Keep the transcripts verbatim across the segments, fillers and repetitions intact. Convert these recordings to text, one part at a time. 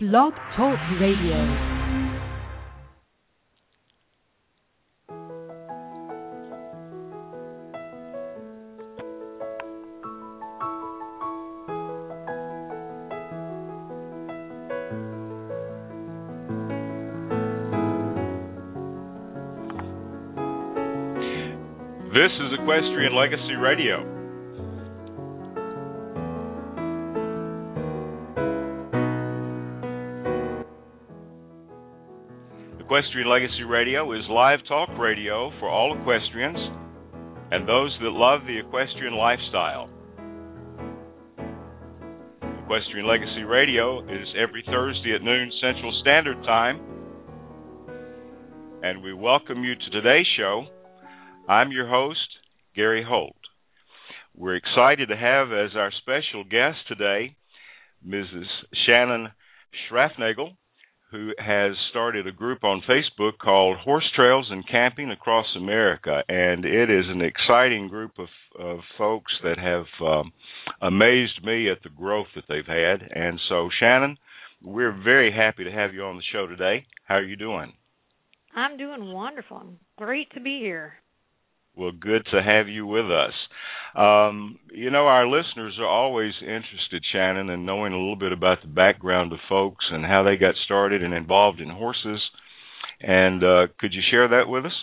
Blog Talk Radio. This is Equestrian Legacy Radio. Equestrian Legacy Radio is live talk radio for all equestrians and those that love the equestrian lifestyle. Equestrian Legacy Radio is every Thursday at noon Central Standard Time, and we welcome you to today's show. I'm your host, Gary Holt. We're excited to have as our special guest today Missus Shannon Schraffnagel, who has started a group on Facebook called Horse Trails and Camping Across America, and it is an exciting group of, of folks that have um, amazed me at the growth that they've had. And so, Shannon, we're very happy to have you on the show today. How are you doing? I'm doing wonderful. Great to be here. Well, good to have you with us. Um, you know, our listeners are always interested, Shannon, in knowing a little bit about the background of folks and how they got started and involved in horses. And uh, could you share that with us?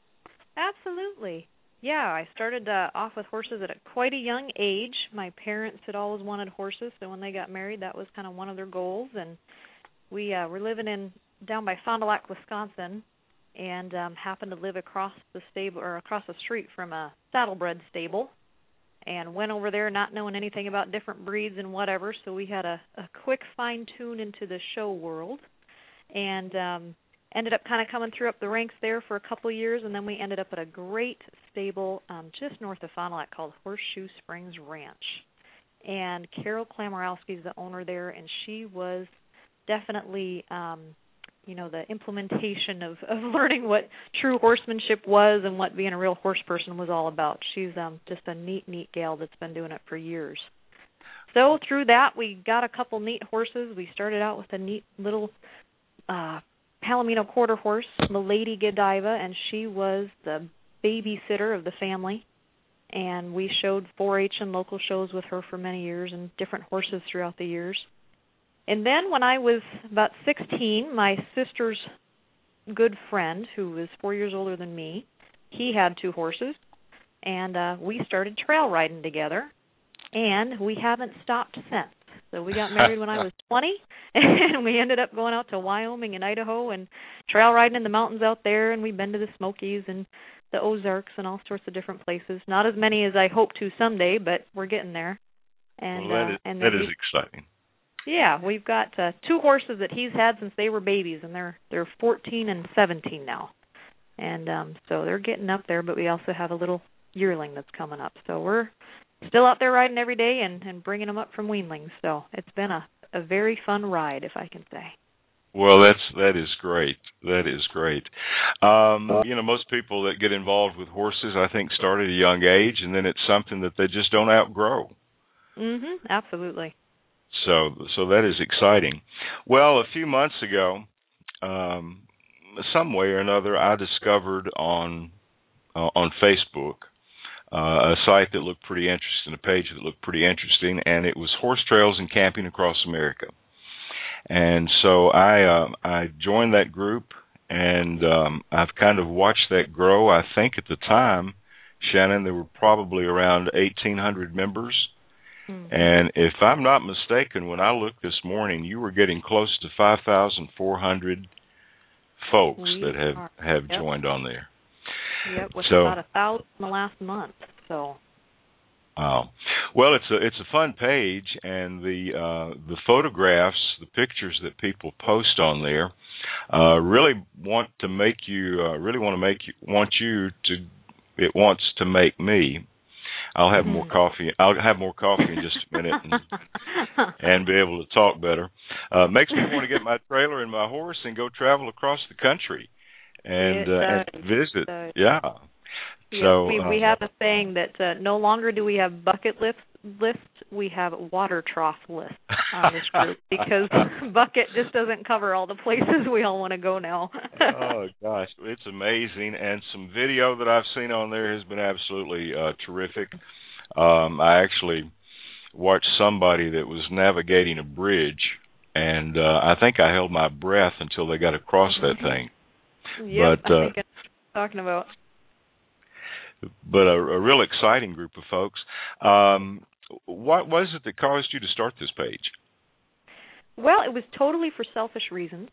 Absolutely. Yeah, I started uh, off with horses at a, quite a young age. My parents had always wanted horses, so when they got married, that was kind of one of their goals. And we uh, were living in down by Fond du Lac, Wisconsin, and um, happened to live across the stable or across the street from a saddlebred stable, and went over there not knowing anything about different breeds and whatever. So we had a, a quick fine tune into the show world, and um, ended up kind of coming through up the ranks there for a couple of years, and then we ended up at a great stable um, just north of Fond du Lac called Horseshoe Springs Ranch. And Carol Klamorowski is the owner there, and she was definitely um, you know, the implementation of, of learning what true horsemanship was and what being a real horse person was all about. She's um, just a neat, neat gal that's been doing it for years. So through that, we got a couple neat horses. We started out with a neat little uh, Palomino quarter horse, Milady Godiva, and she was the babysitter of the family. And we showed four H and local shows with her for many years and different horses throughout the years. And then when I was about sixteen, my sister's good friend, who was four years older than me, he had two horses, and uh, we started trail riding together, and we haven't stopped since. So we got married when I was twenty, and we ended up going out to Wyoming and Idaho and trail riding in the mountains out there, and we've been to the Smokies and the Ozarks and all sorts of different places. Not as many as I hope to someday, but we're getting there. And, well, that is, uh, and that is exciting. Yeah, we've got uh, two horses that he's had since they were babies, and they're they're fourteen and seventeen now, and um, so they're getting up there. But we also have a little yearling that's coming up, so we're still out there riding every day and, and bringing them up from weanlings. So it's been a, a very fun ride, if I can say. Well, that's that is great. That is great. Um, you know, most people that get involved with horses, I think, start at a young age, and then it's something that they just don't outgrow. Mm-hmm. Absolutely. So, so that is exciting. Well, a few months ago, um, some way or another, I discovered on uh, on Facebook uh, a site that looked pretty interesting, a page that looked pretty interesting, and it was Horse Trails and Camping Across America. And so I uh, I joined that group, and um, I've kind of watched that grow. I think at the time, Shannon, there were probably around eighteen hundred members. And if I'm not mistaken, when I looked this morning, you were getting close to five thousand four hundred folks we that have, have yep. joined on there. Yep, with so, about a thousand in the last month. So, wow. Well, it's a it's a fun page, and the uh, the photographs, the pictures that people post on there, uh, really want to make you uh, really want to make you want you to. It wants to make me. I'll have more coffee. I'll have more coffee in just a minute and, and be able to talk better. Uh, makes me want to get my trailer and my horse and go travel across the country and, uh, and visit. Yeah. Yeah, so we, uh, we have a saying that uh, no longer do we have bucket lists, list, we have water trough list on this group because bucket just doesn't cover all the places we all want to go now. Oh, gosh, it's amazing. And some video that I've seen on there has been absolutely uh, terrific. Um, I actually watched somebody that was navigating a bridge, and uh, I think I held my breath until they got across that thing. Yep, but, uh, I think I know what you're talking about. But a, a real exciting group of folks. Um, what was it that caused you to start this page? Well, it was totally for selfish reasons.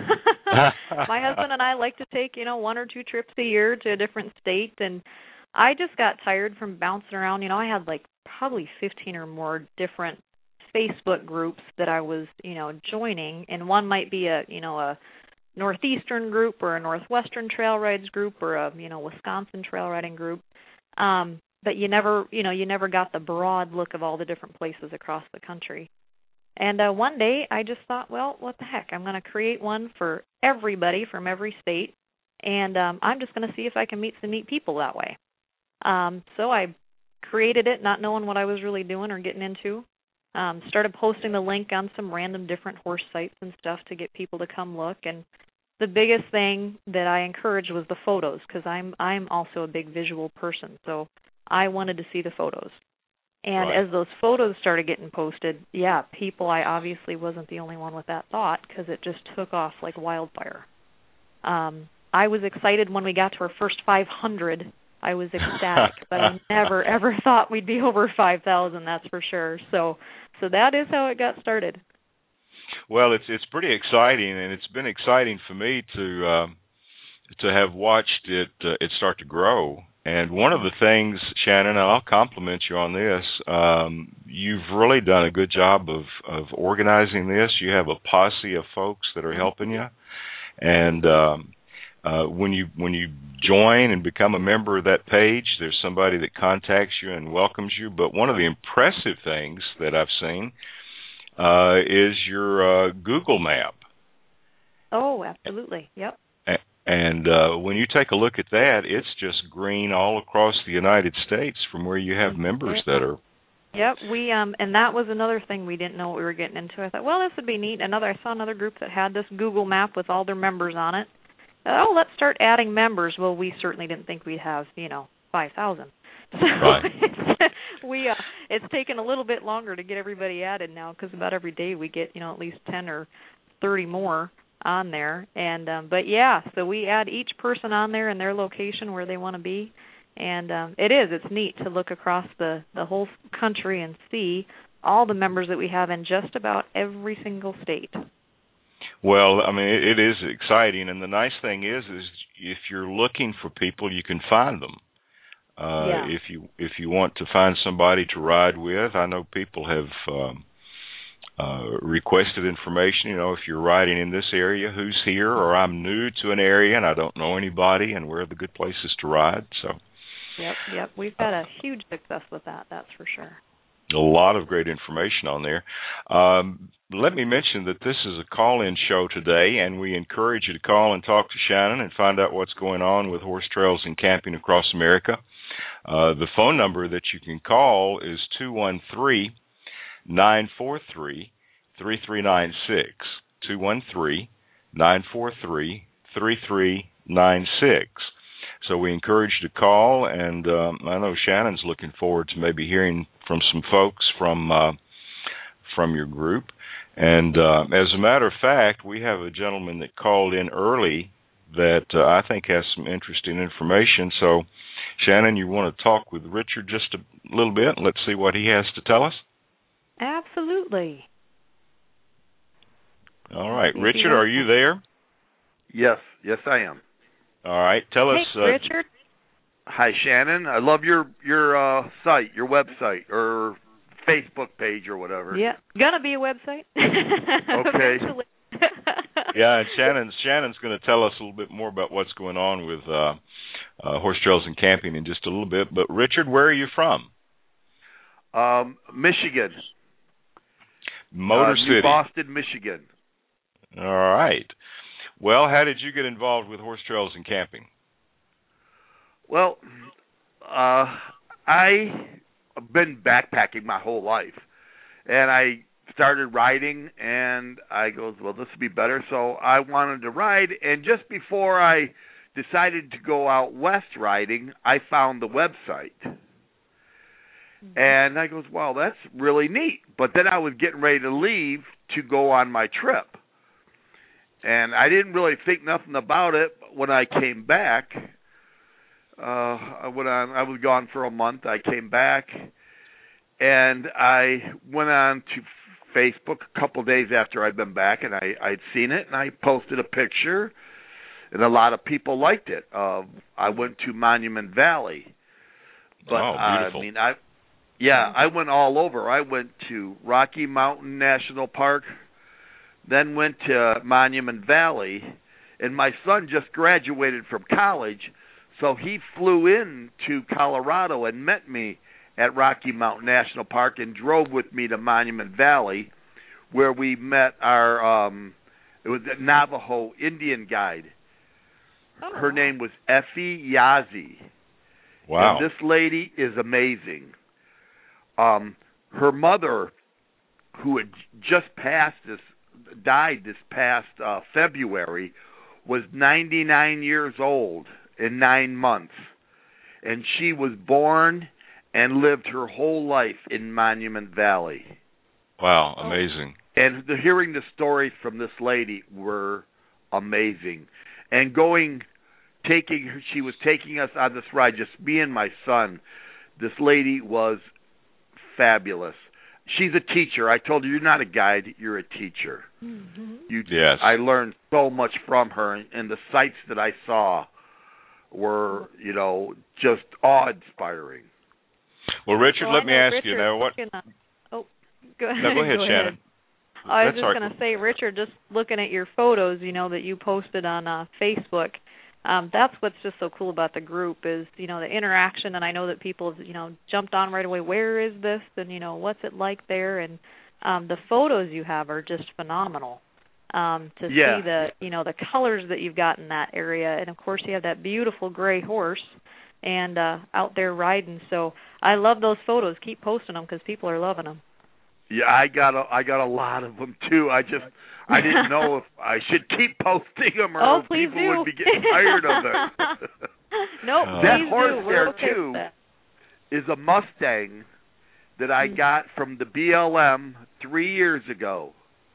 My husband and I like to take, you know, one or two trips a year to a different state, and I just got tired from bouncing around. You know, I had like probably fifteen or more different Facebook groups that I was, you know, joining, and one might be a, you know, a Northeastern group or a Northwestern trail rides group or a, you know, Wisconsin trail riding group. Um, but you never, you know, you never got the broad look of all the different places across the country. And uh, one day I just thought, well, what the heck? I'm going to create one for everybody from every state, and um, I'm just going to see if I can meet some neat people that way. Um, so I created it not knowing what I was really doing or getting into. Um, started posting the link on some random different horse sites and stuff to get people to come look. And the biggest thing that I encouraged was the photos, because I'm I'm also a big visual person, so I wanted to see the photos. And right. as those photos started getting posted, yeah, people, I obviously wasn't the only one with that thought, because it just took off like wildfire. Um, I was excited when we got to our first five hundred. I was ecstatic, but I never, ever thought we'd be over five thousand, that's for sure. So so that is how it got started. Well, it's it's pretty exciting, and it's been exciting for me to uh, to have watched it uh, it start to grow. And one of the things, Shannon, and I'll compliment you on this, um, you've really done a good job of, of organizing this. You have a posse of folks that are helping you. And um, uh, when you when you join and become a member of that page, there's somebody that contacts you and welcomes you. But one of the impressive things that I've seen uh, is your uh, Google map. Oh, absolutely. Yep. And uh, when you take a look at that, it's just green all across the United States from where you have members that are. Yep, we um, and that was another thing we didn't know what we were getting into. I thought, well, this would be neat. Another, I saw another group that had this Google map with all their members on it. Oh, let's start adding members. Well, we certainly didn't think we'd have, you know, five thousand. So right. it's, we uh, it's taken a little bit longer to get everybody added now, because about every day we get, you know, at least ten or thirty more on there. And um, but yeah, so we add each person on there and their location where they want to be, and um, it is it's neat to look across the the whole country and see all the members that we have in just about every single state. Well, I mean, it, it is exciting, and the nice thing is is if you're looking for people, you can find them. Uh, yeah. If you if you want to find somebody to ride with, I know people have um, Uh, requested information, you know, if you're riding in this area, who's here, or I'm new to an area and I don't know anybody, and where are the good places to ride. So, Yep, yep. We've had a huge success with that, that's for sure. A lot of great information on there. Um, let me mention that this is a call-in show today, and we encourage you to call and talk to Shannon and find out what's going on with horse trails and camping across America. Uh, the phone number that you can call is two one three, nine four three, three three nine six, two one three, nine four three, three three nine six. So we encourage you to call, and um, I know Shannon's looking forward to maybe hearing from some folks from uh, from your group. And uh, as a matter of fact, we have a gentleman that called in early that uh, I think has some interesting information. So, Shannon, you want to talk with Richard just a little bit, and let's see what he has to tell us? Absolutely. All right. Richard, are you there? Yes. Yes, I am. All right. Tell hey, us. Uh, Richard. Hi, Shannon. I love your your uh, site, your website, or Facebook page, or whatever. Yeah. Gonna be a website. Okay. Yeah, and Shannon's, Shannon's going to tell us a little bit more about what's going on with uh, uh, horse trails and camping in just a little bit. But, Richard, where are you from? Um, Michigan. Motor uh, City. New Boston, Michigan. All right. Well, how did you get involved with horse trails and camping? Well, uh, I been backpacking my whole life, and I started riding, and I goes, well, this would be better. So I wanted to ride, and just before I decided to go out west riding, I found the website. Mm-hmm. And I goes, well, that's really neat. But then I was getting ready to leave to go on my trip. And I didn't really think nothing about it when I came back. Uh, I went on, I was gone for a month. I came back, and I went on to Facebook a couple days after I'd been back, and I, I'd seen it, and I posted a picture, and a lot of people liked it. Uh, I went to Monument Valley, but oh, beautiful. I mean, I yeah, I went all over. I went to Rocky Mountain National Park, then went to Monument Valley, and my son just graduated from college, so he flew in to Colorado and met me at Rocky Mountain National Park and drove with me to Monument Valley, where we met our, um, it was a Navajo Indian guide. Oh. Her name was Effie Yazzie. Wow. And this lady is amazing. Um, her mother, who had just passed this, died this past uh, February, was ninety-nine years old in nine months. And she was born and lived her whole life in Monument Valley. Wow, amazing. And the, hearing the stories from this lady were amazing. And going, taking her, she was taking us on this ride, just me and my son. This lady was fabulous. She's a teacher. I told her, you're not a guide, you're a teacher. Mm-hmm. You, yes. I learned so much from her, and, and the sights that I saw were, you know, just awe-inspiring. Well, Richard, well, let me ask Richard you now. What? At, oh, go ahead. No, go ahead, go Shannon. Ahead. I was That's just going to say, Richard, just looking at your photos, you know, that you posted on uh, Facebook, um, that's what's just so cool about the group is, you know, the interaction. And I know that people have, you know, jumped on right away. Where is this? And, you know, what's it like there? And um, the photos you have are just phenomenal. Um, to yeah. see the, you know, the colors that you've got in that area. And, of course, you have that beautiful gray horse and uh, out there riding. So I love those photos. Keep posting them because people are loving them. Yeah, I got a, I got a lot of them, too. I just, I didn't know if I should keep posting them or oh, people do. would be getting tired of it. nope, uh, that please horse do. We're there, okay too, with that. is a Mustang that I got from the B L M three years ago.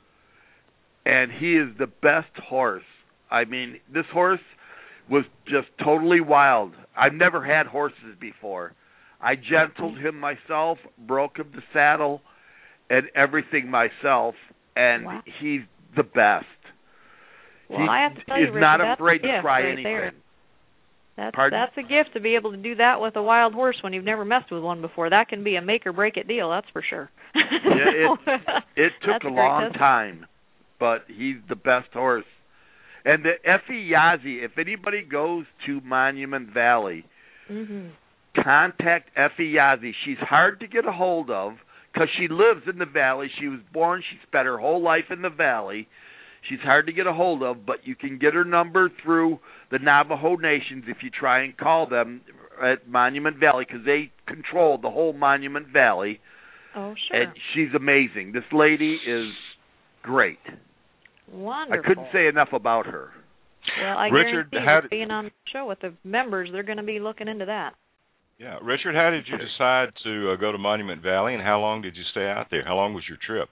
And he is the best horse. I mean, this horse was just totally wild. I've never had horses before. I gentled him myself, broke him the saddle, and everything myself, and wow. he's the best. Well, he I have to tell is you, Richard, not that's afraid a to gift try right anything. There. That's Pardon? that's a gift to be able to do that with a wild horse when you've never messed with one before. That can be a make or break it deal, that's for sure. Yeah, it, it took a, a long test. time, but he's the best horse. And the Effie Yazzie, if anybody goes to Monument Valley, mm-hmm. contact Effie Yazzie. She's hard to get a hold of because she lives in the valley. She was born, she spent her whole life in the valley. She's hard to get a hold of, but you can get her number through the Navajo Nations if you try and call them at Monument Valley because they control the whole Monument Valley. Oh, sure. And she's amazing. This lady is great. Wonderful. I couldn't say enough about her. Well, I Richard, guarantee how you did, being on the show with the members, they're going to be looking into that. Yeah, Richard, how did you decide to uh, go to Monument Valley, and how long did you stay out there? How long was your trip?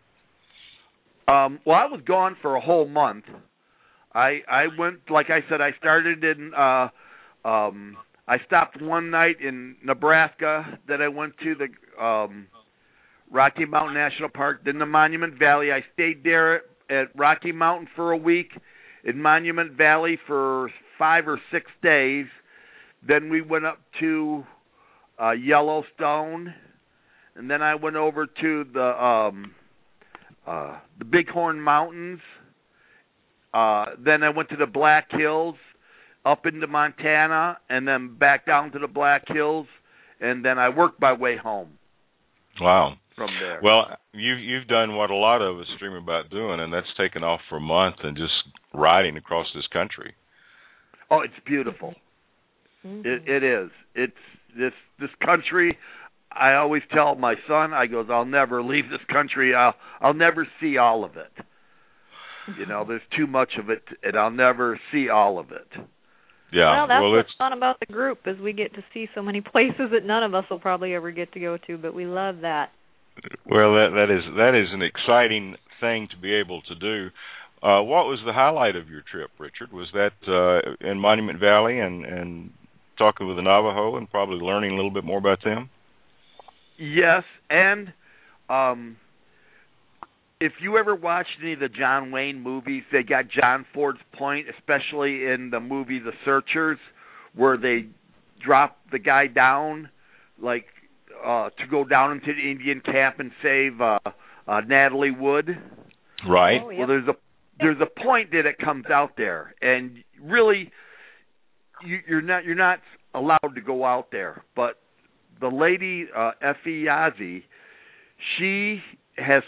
Um, well, I was gone for a whole month. I I went, like I said, I started in, uh, um, I stopped one night in Nebraska, then I went to the um, Rocky Mountain National Park, then the Monument Valley. I stayed there at, at Rocky Mountain for a week, in Monument Valley for five or six days. Then we went up to uh, Yellowstone, and then I went over to the um, uh, the Bighorn Mountains. Uh, then I went to the Black Hills, up into Montana, and then back down to the Black Hills, and then I worked my way home. Wow. From there. Well, you, you've done what a lot of us dream about doing, and that's taken off for a month and just riding across this country. Oh, it's beautiful. Mm-hmm. It, it is. It's this this country. I always tell my son, I goes, I'll never leave this country. I'll I'll never see all of it. You know, there's too much of it, and I'll never see all of it. Yeah. Well, that's well, what's it's, fun about the group is we get to see so many places that none of us will probably ever get to go to, but we love that. Well, that that is that is an exciting thing to be able to do. Uh, what was the highlight of your trip, Richard? Was that uh, in Monument Valley and, and talking with the Navajo and probably learning a little bit more about them? Yes, and um, if you ever watched any of the John Wayne movies, they got John Ford's Point, especially in the movie The Searchers, where they drop the guy down, like uh, to go down into the Indian camp and save uh, uh, Natalie Wood. Right. Oh, yep. Well, there's a there's a point that it comes out there, and really, you, you're not you're not allowed to go out there. But the lady uh, Effie Yazzie, she has.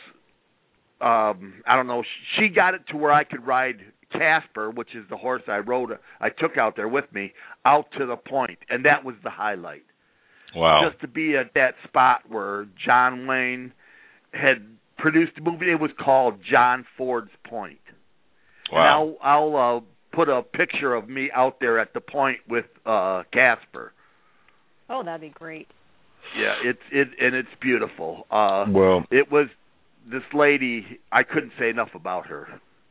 Um, I don't know. She got it to where I could ride Casper, which is the horse I rode. I took out there with me out to the point, and that was the highlight. Wow! Just to be at that spot where John Wayne had produced a movie. It was called John Ford's Point. Wow! And I'll, I'll uh, put a picture of me out there at the point with uh, Casper. Oh, that'd be great. Yeah, it's it and it's beautiful. Uh, well, it was. This lady, I couldn't say enough about her.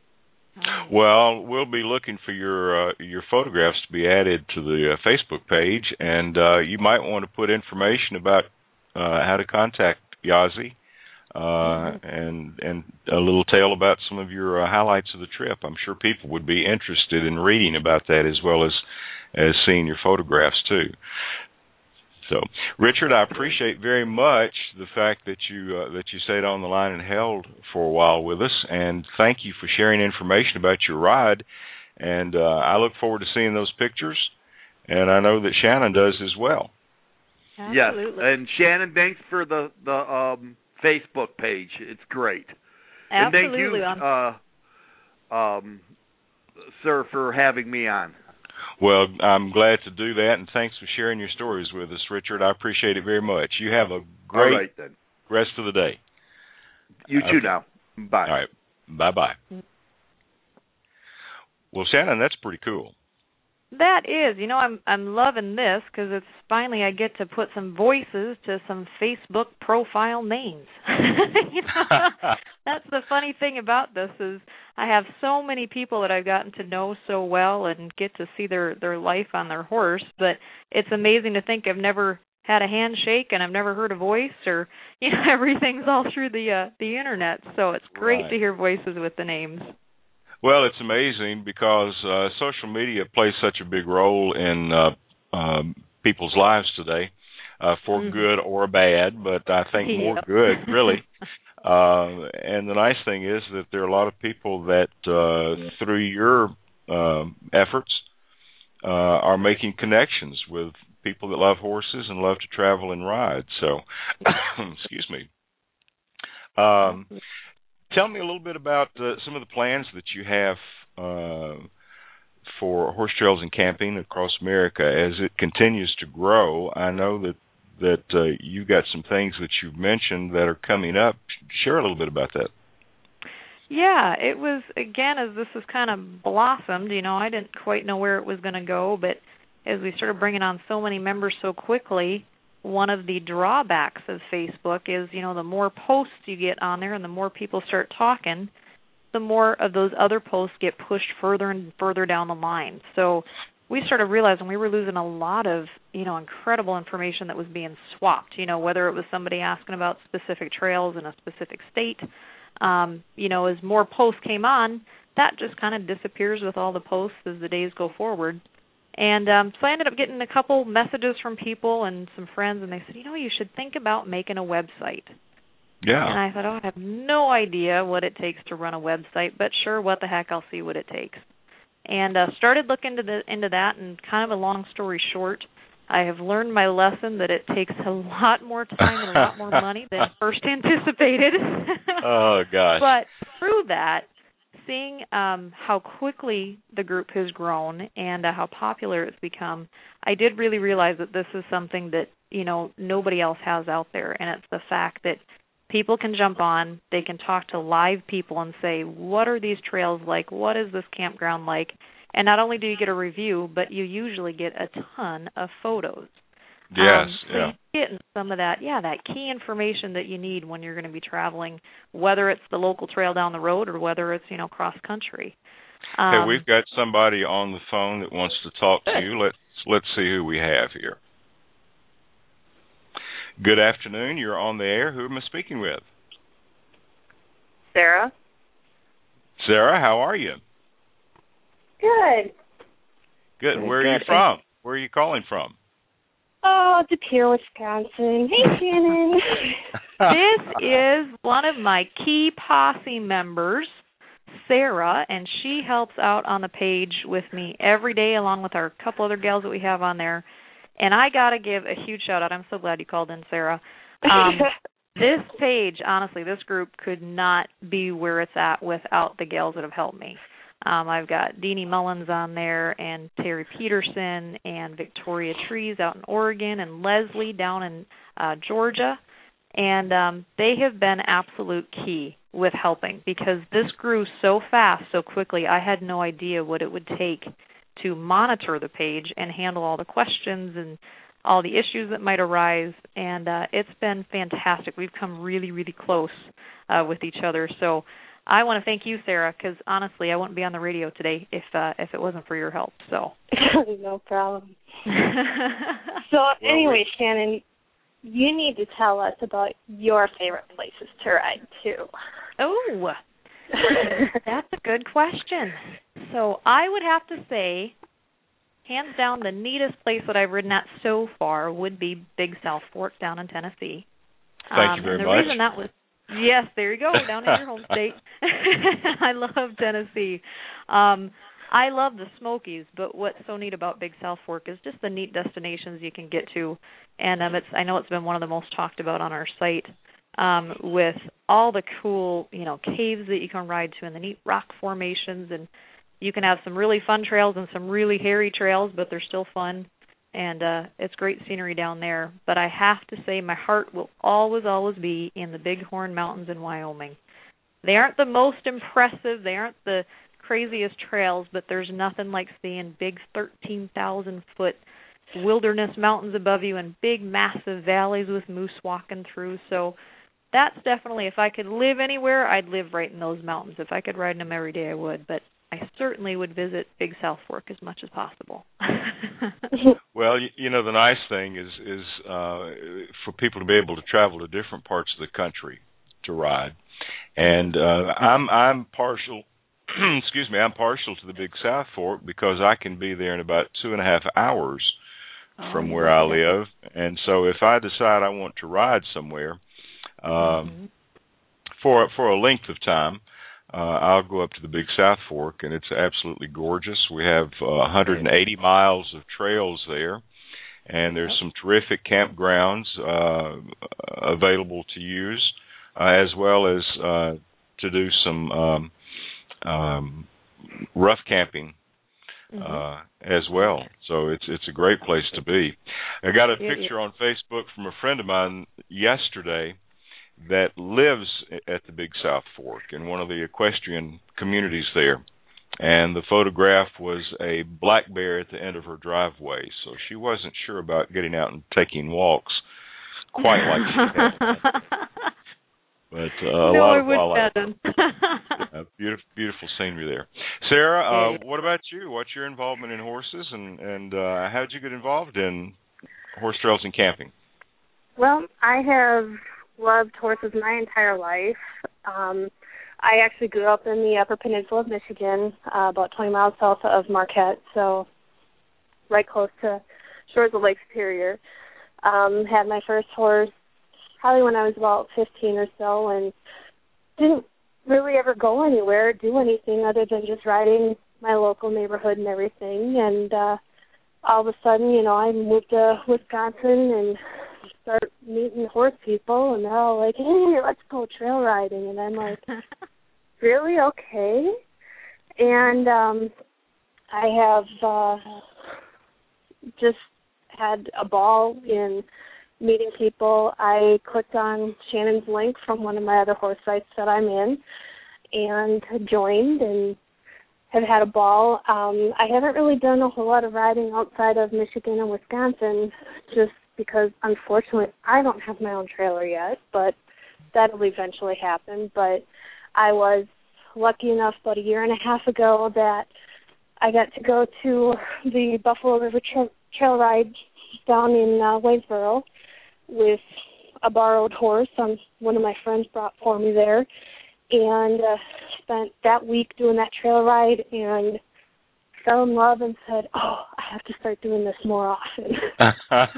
Well, we'll be looking for your uh, your photographs to be added to the uh, Facebook page, and uh, you might want to put information about uh, how to contact Yazzie, uh, mm-hmm. and and a little tale about some of your uh, highlights of the trip. I'm sure people would be interested in reading about that as well as as seeing your photographs too. So, Richard, I appreciate very much the fact that you uh, that you stayed on the line and held for a while with us, and thank you for sharing information about your ride. And uh, I look forward to seeing those pictures, and I know that Shannon does as well. Absolutely. Yes, and Shannon, thanks for the the um, Facebook page. It's great. Absolutely. And thank you, uh, um, sir, for having me on. Well, I'm glad to do that, and thanks for sharing your stories with us, Richard. I appreciate it very much. You have a great All right, then. rest of the day. You too okay. Now. Bye. All right. Bye-bye. Well, Shannon, that's pretty cool. That is. You know, I'm I'm loving this because it's finally I get to put some voices to some Facebook profile names. you know, that's the funny thing about this is I have so many people that I've gotten to know so well and get to see their, their life on their horse, but it's amazing to think I've never had a handshake and I've never heard a voice or, you know, everything's all through the uh, the internet, so it's great right. to hear voices with the names. Well, it's amazing because uh, social media plays such a big role in uh, um, people's lives today, uh, for mm-hmm. good or bad, but I think yep. more good, really. uh, and the nice thing is that there are a lot of people that, uh, through your uh, efforts, uh, are making connections with people that love horses and love to travel and ride. So, excuse me. Um Tell me a little bit about uh, some of the plans that you have uh, for horse trails and camping across America as it continues to grow. I know that that uh, you've got some things that you've mentioned that are coming up. Share a little bit about that. Yeah, it was, again, as this has kind of blossomed, you know, I didn't quite know where it was going to go, but as we started bringing on so many members so quickly, one of the drawbacks of Facebook is, you know, the more posts you get on there and the more people start talking, the more of those other posts get pushed further and further down the line. So we started realizing we were losing a lot of, you know, incredible information that was being swapped, you know, whether it was somebody asking about specific trails in a specific state. Um, you know, as more posts came on, that just kind of disappears with all the posts as the days go forward. And um, so I ended up getting a couple messages from people and some friends, and they said, you know, you should think about making a website. Yeah. And I thought, oh, I have no idea what it takes to run a website, but sure, what the heck, I'll see what it takes. And uh, started looking into, the, into that, and kind of a long story short, I have learned my lesson that it takes a lot more time and a lot more money than first anticipated. Oh, gosh. But through that, seeing um, how quickly the group has grown and uh, how popular it's become, I did really realize that this is something that you know, nobody else has out there, and it's the fact that people can jump on, they can talk to live people and say, what are these trails like? What is this campground like? And not only do you get a review, but you usually get a ton of photos. Yes, um, so yeah. you're getting some of that, yeah, that key information that you need when you're going to be traveling, whether it's the local trail down the road or whether it's, you know, cross country. Um, hey, we've got somebody on the phone that wants to talk to you. Let's let's see who we have here. Good afternoon. You're on the air. Who am I speaking with? Sarah. Sarah, how are you? Good. Good. Where are you from? Where are you calling from? Oh, De Pere, Wisconsin. Hey, Shannon. This is one of my key posse members, Sarah, and she helps out on the page with me every day along with our couple other gals that we have on there. And I got to give a huge shout-out. I'm so glad you called in, Sarah. Um, this page, honestly, this group could not be where it's at without the gals that have helped me. Um, I've got Deanie Mullins on there and Terry Peterson and Victoria Trees out in Oregon and Leslie down in uh, Georgia. And um, they have been absolute key with helping because this grew so fast, so quickly, I had no idea what it would take to monitor the page and handle all the questions and all the issues that might arise. And uh, it's been fantastic. We've come really, really close uh, with each other. So I want to thank you, Sarah, because honestly, I wouldn't be on the radio today if uh, if it wasn't for your help. So no problem. So anyway, Shannon, you need to tell us about your favorite places to ride too. Oh, that's a good question. So I would have to say, hands down, the neatest place that I've ridden at so far would be Big South Fork down in Tennessee. Thank um, you very and the much. reason that was Yes, there you go, down in your home state. I love Tennessee. Um, I love the Smokies, but what's so neat about Big South Fork is just the neat destinations you can get to. And um, it's I know it's been one of the most talked about on our site um, with all the cool, you know, caves that you can ride to and the neat rock formations. And you can have some really fun trails and some really hairy trails, but they're still fun. And uh, it's great scenery down there. But I have to say my heart will always, always be in the Bighorn Mountains in Wyoming. They aren't the most impressive. They aren't the craziest trails, but there's nothing like seeing big thirteen thousand foot wilderness mountains above you and big, massive valleys with moose walking through. So that's definitely, if I could live anywhere, I'd live right in those mountains. If I could ride in them every day, I would. But I certainly would visit Big South Fork as much as possible. Well, you, you know, the nice thing is is uh, for people to be able to travel to different parts of the country to ride. And uh, I'm I'm partial, excuse me, I'm partial to the Big South Fork because I can be there in about two and a half hours oh, from where I live. And so if I decide I want to ride somewhere um, mm-hmm. for for a length of time, Uh, I'll go up to the Big South Fork, and it's absolutely gorgeous. We have uh, one hundred eighty miles of trails there, and there's some terrific campgrounds uh, available to use, uh, as well as uh, to do some um, um, rough camping uh, mm-hmm. as well. So it's it's a great place to be. I got a picture on Facebook from a friend of mine yesterday that lives at the Big South Fork in one of the equestrian communities there. And the photograph was a black bear at the end of her driveway, so she wasn't sure about getting out and taking walks quite like she had. But uh, a no, lot I of wildlife. uh, beautiful, beautiful scenery there. Sarah, uh, what about you? What's your involvement in horses, and, and uh, how did you get involved in horse trails and camping? Well, I have loved horses my entire life. Um, I actually grew up in the Upper Peninsula of Michigan, uh, about twenty miles south of Marquette, so right close to shores of Lake Superior. Um, had my first horse probably when I was about fifteen or so, and didn't really ever go anywhere, do anything other than just riding my local neighborhood and everything. And uh, all of a sudden, you know, I moved to Wisconsin and start meeting horse people, and they're all like, hey, let's go trail riding. And I'm like, really? Okay. And um, I have uh, just had a ball in meeting people. I clicked on Shannon's link from one of my other horse sites that I'm in and joined and have had a ball. Um, I haven't really done a whole lot of riding outside of Michigan and Wisconsin just because, unfortunately, I don't have my own trailer yet, but that'll eventually happen. But I was lucky enough about a year and a half ago that I got to go to the Buffalo River tra- Trail Ride down in uh, Waynesboro with a borrowed horse. Um, one of my friends brought for me there, and uh, spent that week doing that trail ride and fell in love and said, oh, I have to start doing this more often. uh,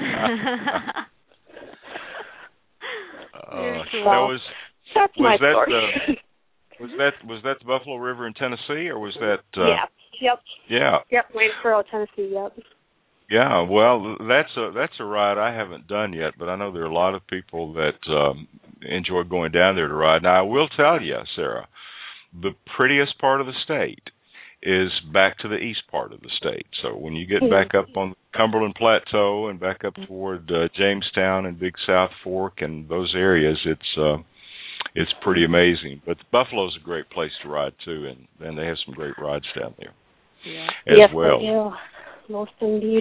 so, that was that's was my that story. uh, was that was that the Buffalo River in Tennessee, or was that uh, yeah yep yeah yep Waynesboro, Tennessee. Yep. Yeah, well, that's a that's a ride I haven't done yet, but I know there are a lot of people that um, enjoy going down there to ride. Now, I will tell you, Sarah, the prettiest part of the state is back to the east part of the state. So when you get back up on the Cumberland Plateau and back up toward uh, Jamestown and Big South Fork and those areas, it's uh, it's pretty amazing. But Buffalo's a great place to ride too, and, and they have some great rides down there yeah. as yes, well. They do. Most indeed.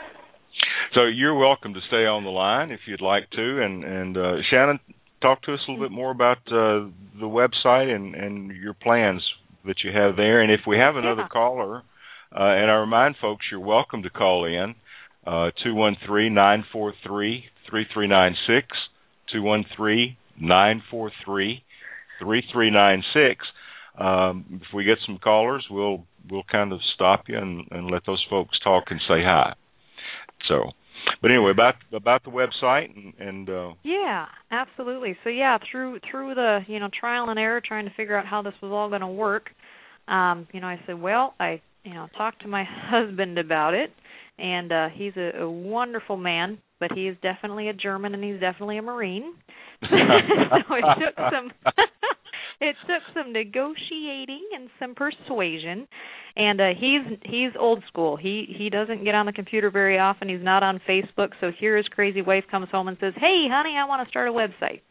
So you're welcome to stay on the line if you'd like to. And, and uh, Shannon, talk to us a little bit more about uh, the website and, and your plans that you have there. And if we have another yeah. caller, uh, and I remind folks you're welcome to call in, uh, two one three, nine four three, three three nine six, two one three, nine four three, three three nine six. Um, if we get some callers, we'll we'll kind of stop you and, and let those folks talk and say hi. So, but anyway, about about the website and, and uh, yeah, absolutely. So yeah, through through the you know trial and error, trying to figure out how this was all going to work. Um, you know, I said, well, I you know talked to my husband about it, and uh, he's a, a wonderful man, but he is definitely a German and he's definitely a Marine. So it took some. It took some negotiating and some persuasion, and uh, he's he's old school. He he doesn't get on the computer very often. He's not on Facebook. So here his crazy wife comes home and says, "Hey, honey, I want to start a website."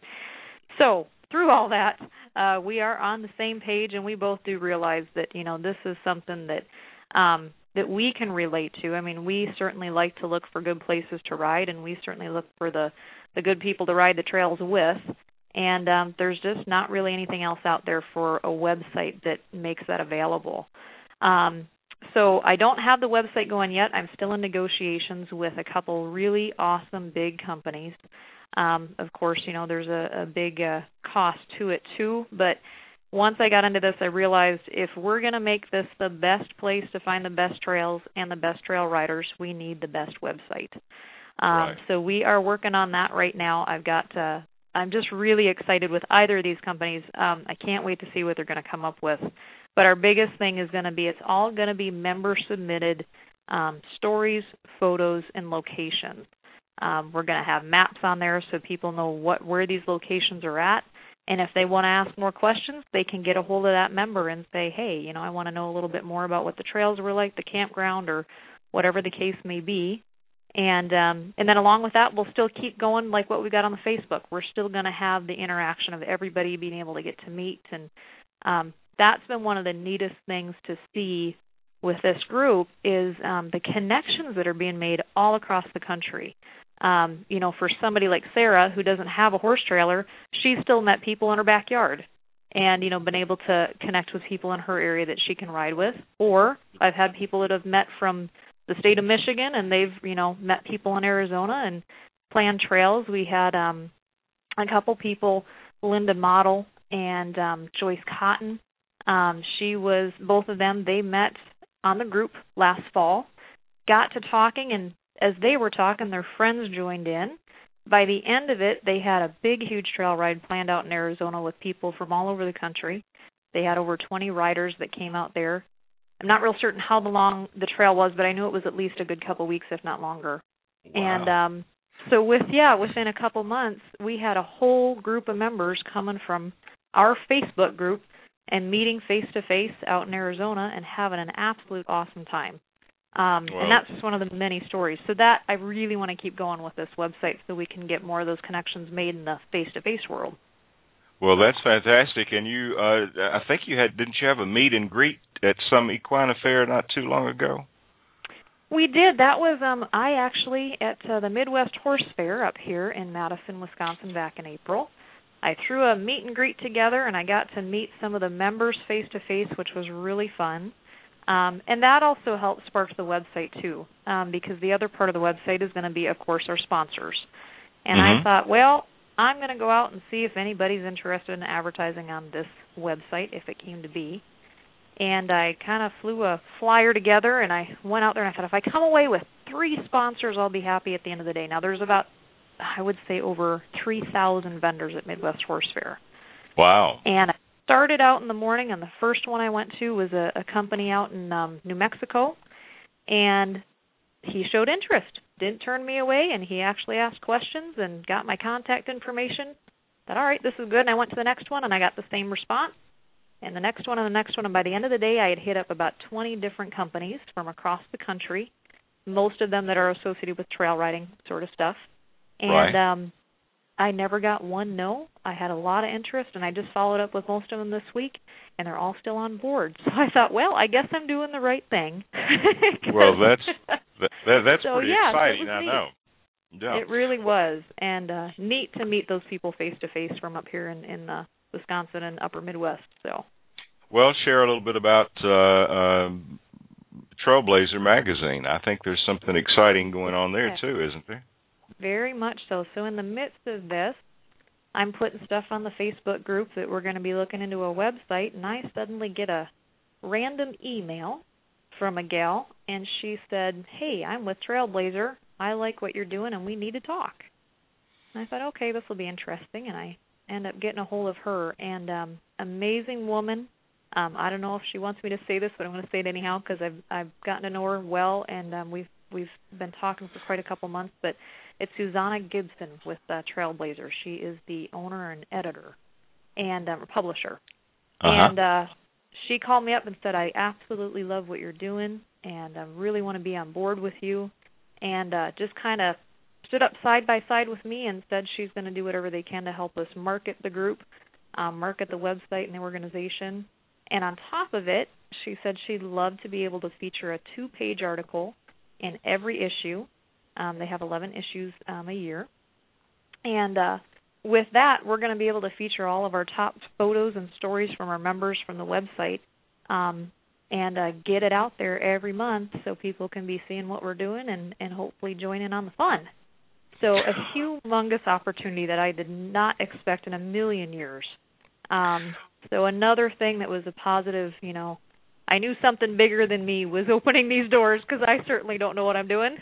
So through all that, uh, we are on the same page, and we both do realize that you know this is something that um, that we can relate to. I mean, we certainly like to look for good places to ride, and we certainly look for the the good people to ride the trails with. And um, there's just not really anything else out there for a website that makes that available. Um, so I don't have the website going yet. I'm still in negotiations with a couple really awesome big companies. Um, of course, you know, there's a, a big uh, cost to it too. But once I got into this, I realized if we're going to make this the best place to find the best trails and the best trail riders, we need the best website. Um, right. So we are working on that right now. I've got uh, I'm just really excited with either of these companies. Um, I can't wait to see what they're going to come up with. But our biggest thing is going to be it's all going to be member-submitted um, stories, photos, and locations. Um, we're going to have maps on there so people know what where these locations are at. And if they want to ask more questions, they can get a hold of that member and say, hey, you know, I want to know a little bit more about what the trails were like, the campground, or whatever the case may be. And um, and then along with that, we'll still keep going like what we got on the Facebook. We're still going to have the interaction of everybody being able to get to meet. And um, that's been one of the neatest things to see with this group is um, the connections that are being made all across the country. Um, you know, for somebody like Sarah who doesn't have a horse trailer, she's still met people in her backyard and, you know, been able to connect with people in her area that she can ride with. Or I've had people that have met from the state of Michigan, and they've, you know, met people in Arizona and planned trails. We had um, a couple people, Linda Model and um, Joyce Cotton. Um, she was, both of them, they met on the group last fall, got to talking, and as they were talking, their friends joined in. By the end of it, they had a big, huge trail ride planned out in Arizona with people from all over the country. They had over twenty riders that came out there. I'm not real certain how long the trail was, but I knew it was at least a good couple weeks, if not longer. Wow. And um, so with, yeah, within a couple months, we had a whole group of members coming from our Facebook group and meeting face-to-face out in Arizona and having an absolute awesome time. Um, well, and that's just one of the many stories. So that I really want to keep going with this website so we can get more of those connections made in the face-to-face world. Well, that's fantastic. And you, uh, I think you had, didn't you have a meet and greet at some equine fair not too long ago? We did. That was um, I actually at uh, the Midwest Horse Fair up here in Madison, Wisconsin, back in April. I threw a meet and greet together, and I got to meet some of the members face to face, which was really fun. Um, and that also helped spark the website too, um, because the other part of the website is going to be, of course, our sponsors. And mm-hmm. I thought, well, I'm going to go out and see if anybody's interested in advertising on this website, if it came to be. And I kind of flew a flyer together, and I went out there, and I thought, if I come away with three sponsors, I'll be happy at the end of the day. Now, there's about, I would say, over three thousand vendors at Midwest Horse Fair. Wow. And I started out in the morning, and the first one I went to was a, a company out in um, New Mexico, and he showed interest, didn't turn me away, and he actually asked questions and got my contact information. I thought, all right, this is good, and I went to the next one, and I got the same response. And the next one and the next one, and by the end of the day, I had hit up about twenty different companies from across the country, most of them that are associated with trail riding sort of stuff. And right. um, I never got one no. I had a lot of interest, and I just followed up with most of them this week, and they're all still on board. So I thought, well, I guess I'm doing the right thing. Well, that's that, that, that's so, pretty yeah, exciting, I neat. know. Yeah. It really was, and uh, neat to meet those people face-to-face from up here in, in uh, Wisconsin and upper Midwest. So, well, share a little bit about uh, um, Trailblazer Magazine. I think there's something exciting going on there, too, isn't there? Very much so. So in the midst of this, I'm putting stuff on the Facebook group that we're going to be looking into a website, and I suddenly get a random email from a gal, and she said, hey, I'm with Trailblazer. I like what you're doing, and we need to talk. And I thought, okay, this will be interesting, and I end up getting a hold of her. And um, amazing woman. Um, I don't know if she wants me to say this, but I'm going to say it anyhow because I've I've gotten to know her well, and um, we've we've been talking for quite a couple months. But it's Susanna Gibson with uh, Trailblazer. She is the owner and editor and um, publisher. Uh-huh. And uh, she called me up and said, I absolutely love what you're doing, and I really want to be on board with you. And uh, just kind of stood up side by side with me and said she's going to do whatever they can to help us market the group, um, market the website and the organization. And on top of it, she said she'd love to be able to feature a two-page article in every issue. Um, they have eleven issues um, a year. And uh, with that, we're going to be able to feature all of our top photos and stories from our members from the website um, and uh, get it out there every month so people can be seeing what we're doing and, and hopefully join in on the fun. So a humongous opportunity that I did not expect in a million years. Um, so another thing that was a positive, you know, I knew something bigger than me was opening these doors because I certainly don't know what I'm doing.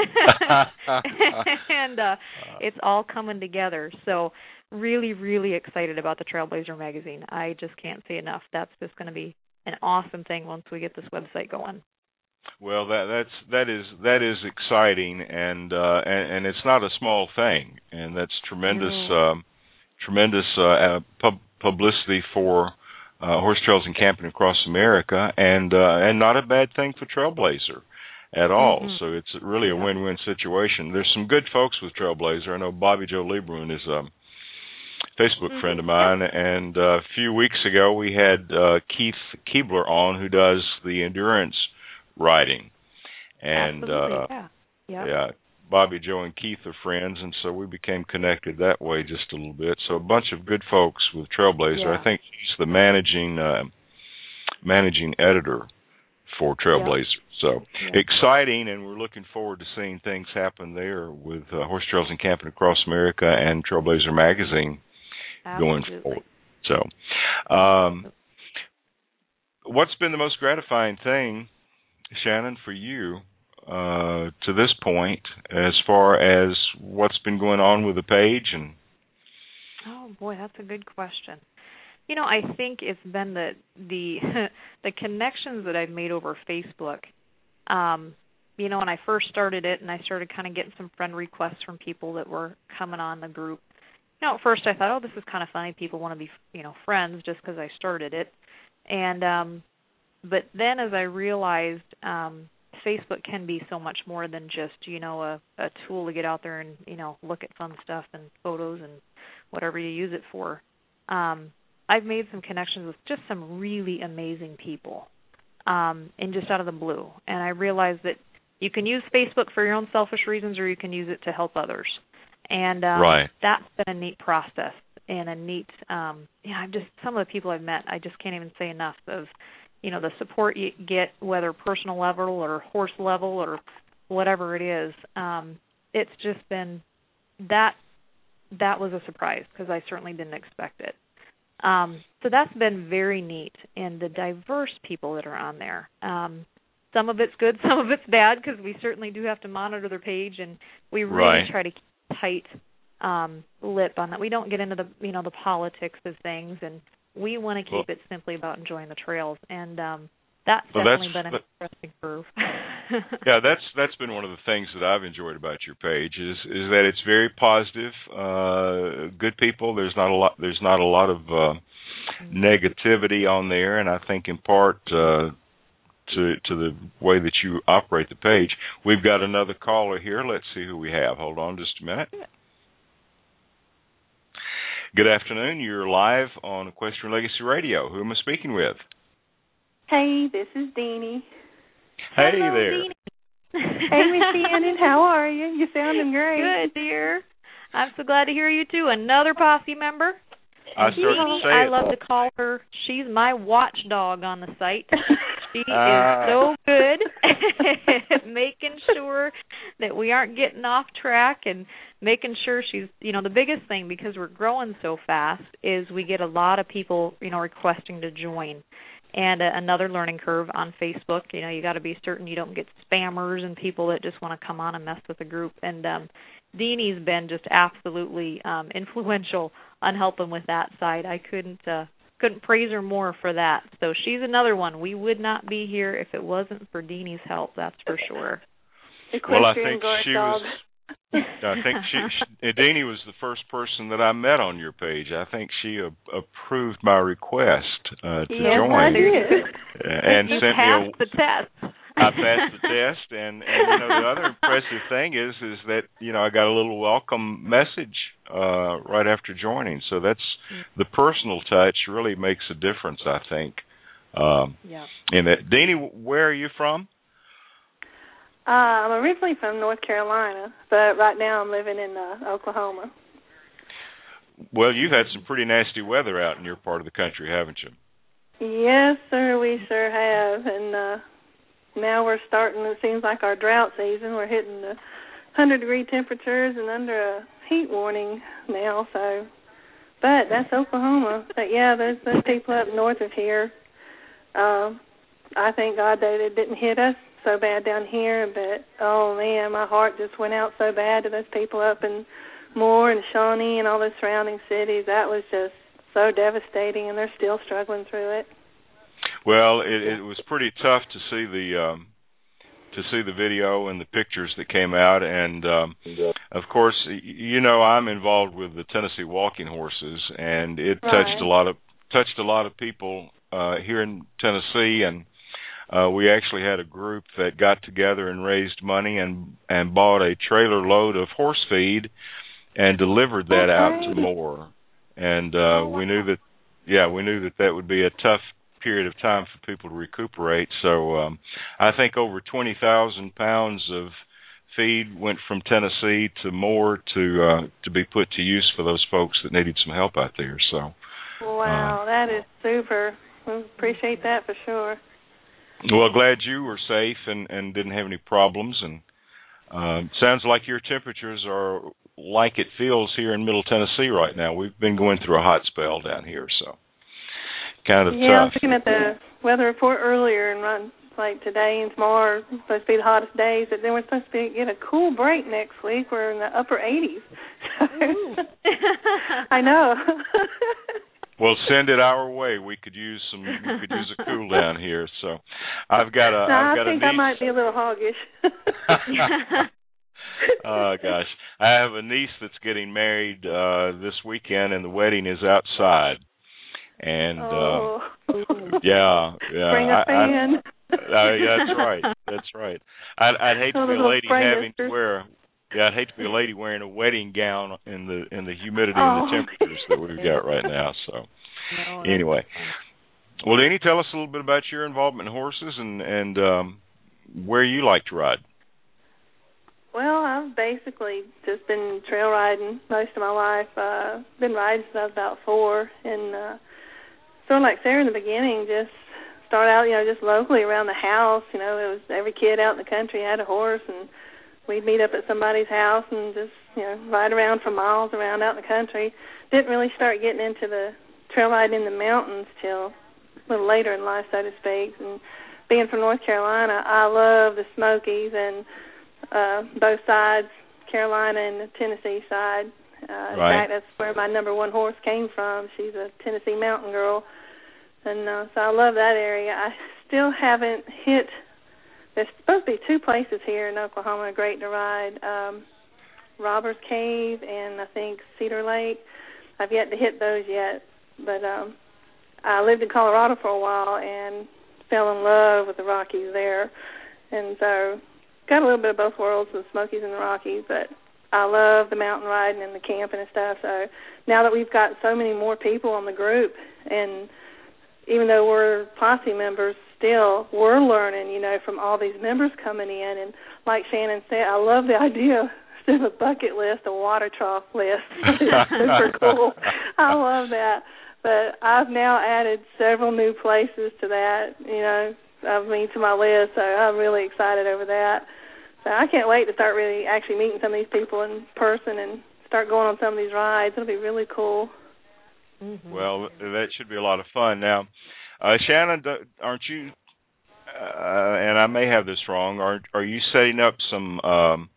and uh, it's all coming together. So really, really excited about the Trailblazer magazine. I just can't say enough. That's just going to be an awesome thing once we get this website going. Well, that that's that is that is exciting, and uh, and, and it's not a small thing, and that's tremendous, No. um, tremendous uh, pub- publicity for uh, horse trails and camping across America, and uh, and not a bad thing for Trailblazer at all. Mm-hmm. So it's really a yeah. win-win situation. There's some good folks with Trailblazer. I know Bobby Joe Lebrun is a Facebook mm-hmm. friend of mine, and uh, a few weeks ago we had uh, Keith Keebler on, who does the endurance riding, and Absolutely, uh, yeah. Yep. yeah, Bobby, Joe, and Keith are friends, and so we became connected that way just a little bit. So a bunch of good folks with Trailblazer. Yeah. I think he's the managing uh, managing editor for Trailblazer. Yep. So yep. exciting, and we're looking forward to seeing things happen there with uh, Horse Trails and Camping Across America and Trailblazer Magazine Absolutely. going forward. So, um, what's been the most gratifying thing, Shannon, for you uh, to this point, as far as what's been going on with the page? And oh boy, that's a good question. You know, I think it's been the the the connections that I've made over Facebook. Um, you know, when I first started it, and I started kind of getting some friend requests from people that were coming on the group. You know, at first I thought, oh, this is kind of funny. People want to be, you know, friends just because I started it, and um, but then as I realized, um, Facebook can be so much more than just, you know, a, a tool to get out there and, you know, look at fun stuff and photos and whatever you use it for. Um, I've made some connections with just some really amazing people, um, and just out of the blue. And I realized that you can use Facebook for your own selfish reasons, or you can use it to help others. And um, right. that's been a neat process and a neat, um, yeah, I've just, some of the people I've met, I just can't even say enough of, you know, the support you get, whether personal level or horse level or whatever it is. Um, it's just been, that, that was a surprise because I certainly didn't expect it. Um, so that's been very neat, and the diverse people that are on there. Um, some of it's good, some of it's bad, because we certainly do have to monitor their page, and we really right. try to keep tight um, lip on that. We don't get into the you know the politics of things, and we want to keep well, it simply about enjoying the trails, and um, that's well, definitely that's, been an that, interesting curve. yeah, that's that's been one of the things that I've enjoyed about your page is is that it's very positive, uh, good people. There's not a lot. There's not a lot of uh, negativity on there, and I think in part. Uh, To, to the way that you operate the page. We've got another caller here. Let's see who we have. Hold on just a minute. Good afternoon. You're live on Equestrian Legacy Radio. Who am I speaking with? Hey, this is Deanie. Hey Hello, there. Deanie. Hey, Miss Shannon. How are you? You're sounding great. Good, dear. I'm so glad to hear you, too. Another posse member. I started to say I it. love to call her, she's my watchdog on the site. She uh, is so good at making sure that we aren't getting off track and making sure she's, you know, the biggest thing, because we're growing so fast, is we get a lot of people, you know, requesting to join. And uh, another learning curve on Facebook, you know, you got to be certain you don't get spammers and people that just want to come on and mess with the group. And um, Deanie's been just absolutely um, influential on helping with that side. I couldn't uh, couldn't praise her more for that. So she's another one. We would not be here if it wasn't for Deanie's help, that's for sure. Well, I think she was. I think she, she Deanie was the first person that I met on your page. I think she uh, approved my request uh, to yes, join. I did. And you sent passed me a, the test. I passed the test, and, and you know the other impressive thing is is that you know I got a little welcome message uh, right after joining. So that's the personal touch really makes a difference, I think. Um, yeah. In that, Deanie, where are you from? Uh, I'm originally from North Carolina, but right now I'm living in uh, Oklahoma. Well, you've had some pretty nasty weather out in your part of the country, haven't you? Yes, sir, we sure have. And uh, now we're starting, it seems like our drought season. We're hitting the one hundred degree temperatures and under a heat warning now. So, but that's Oklahoma. But, yeah, there's those people up north of here. Uh, I thank God that it didn't hit us so bad down here, but oh man, my heart just went out so bad to those people up in Moore and Shawnee and all those surrounding cities. That was just so devastating, and they're still struggling through it. Well, it, it was pretty tough to see the um, to see the video and the pictures that came out, and um, of course, you know, I'm involved with the Tennessee Walking Horses, and it right. touched a lot of touched a lot of people uh, here in Tennessee, and Uh, we actually had a group that got together and raised money and and bought a trailer load of horse feed and delivered that okay. out to Moore. And uh, oh, wow. we knew that, yeah, we knew that that would be a tough period of time for people to recuperate. So um, I think over twenty thousand pounds of feed went from Tennessee to Moore to uh, to be put to use for those folks that needed some help out there. So wow, uh, that is super. We appreciate that for sure. Well, glad you were safe and, and didn't have any problems. And um, sounds like your temperatures are like it feels here in Middle Tennessee right now. We've been going through a hot spell down here, so kind of yeah, tough. I was looking at the weather report earlier, and run, like today and tomorrow are supposed to be the hottest days, but then we're supposed to be, get a cool break next week. We're in the upper eighties. I know. Well, send it our way. We could use some. We could use a cool down here. So, I've got a. No, I've got I think a niece. I might be a little hoggish. Oh gosh, I have a niece that's getting married uh, this weekend, and the wedding is outside. And oh. uh, yeah, yeah, Bring a fan. I, I, uh, yeah, that's right. That's right. I'd, I'd hate to Oh, be a little lady spray having misters. to wear. Yeah, I'd hate to be a lady wearing a wedding gown in the in the humidity Oh. and the temperatures that we've got right now. So, No, anyway, well, Denny, tell us a little bit about your involvement in horses and and um, where you like to ride. Well, I've basically just been trail riding most of my life. Uh, been riding since I was about four, and uh, sort of like Sarah in the beginning, just start out, you know, just locally around the house. You know, it was every kid out in the country had a horse, and we'd meet up at somebody's house and just, you know, ride around for miles around out in the country. Didn't really start getting into the trail riding in the mountains till a little later in life, so to speak. And being from North Carolina, I love the Smokies and uh, both sides, Carolina and the Tennessee side. Uh, in Right. fact, that's where my number one horse came from. She's a Tennessee mountain girl. And uh, so I love that area. I still haven't hit, there's supposed to be two places here in Oklahoma great to ride, um, Robbers Cave and I think Cedar Lake. I've yet to hit those yet, but um, I lived in Colorado for a while and fell in love with the Rockies there. And so got a little bit of both worlds, the Smokies and the Rockies, but I love the mountain riding and the camping and stuff. So now that we've got so many more people on the group, and even though we're posse members, still we're learning, you know, from all these members coming in. And like Shannon said, I love the idea instead of a bucket list, a water trough list. It's super cool. I love that. But I've now added several new places to that, you know, I mean, to my list, so I'm really excited over that. So I can't wait to start really actually meeting some of these people in person and start going on some of these rides. It'll be really cool. Mm-hmm. Well, that should be a lot of fun. Now, uh, Shannon, aren't you, uh, and I may have this wrong, are, are you setting up some um,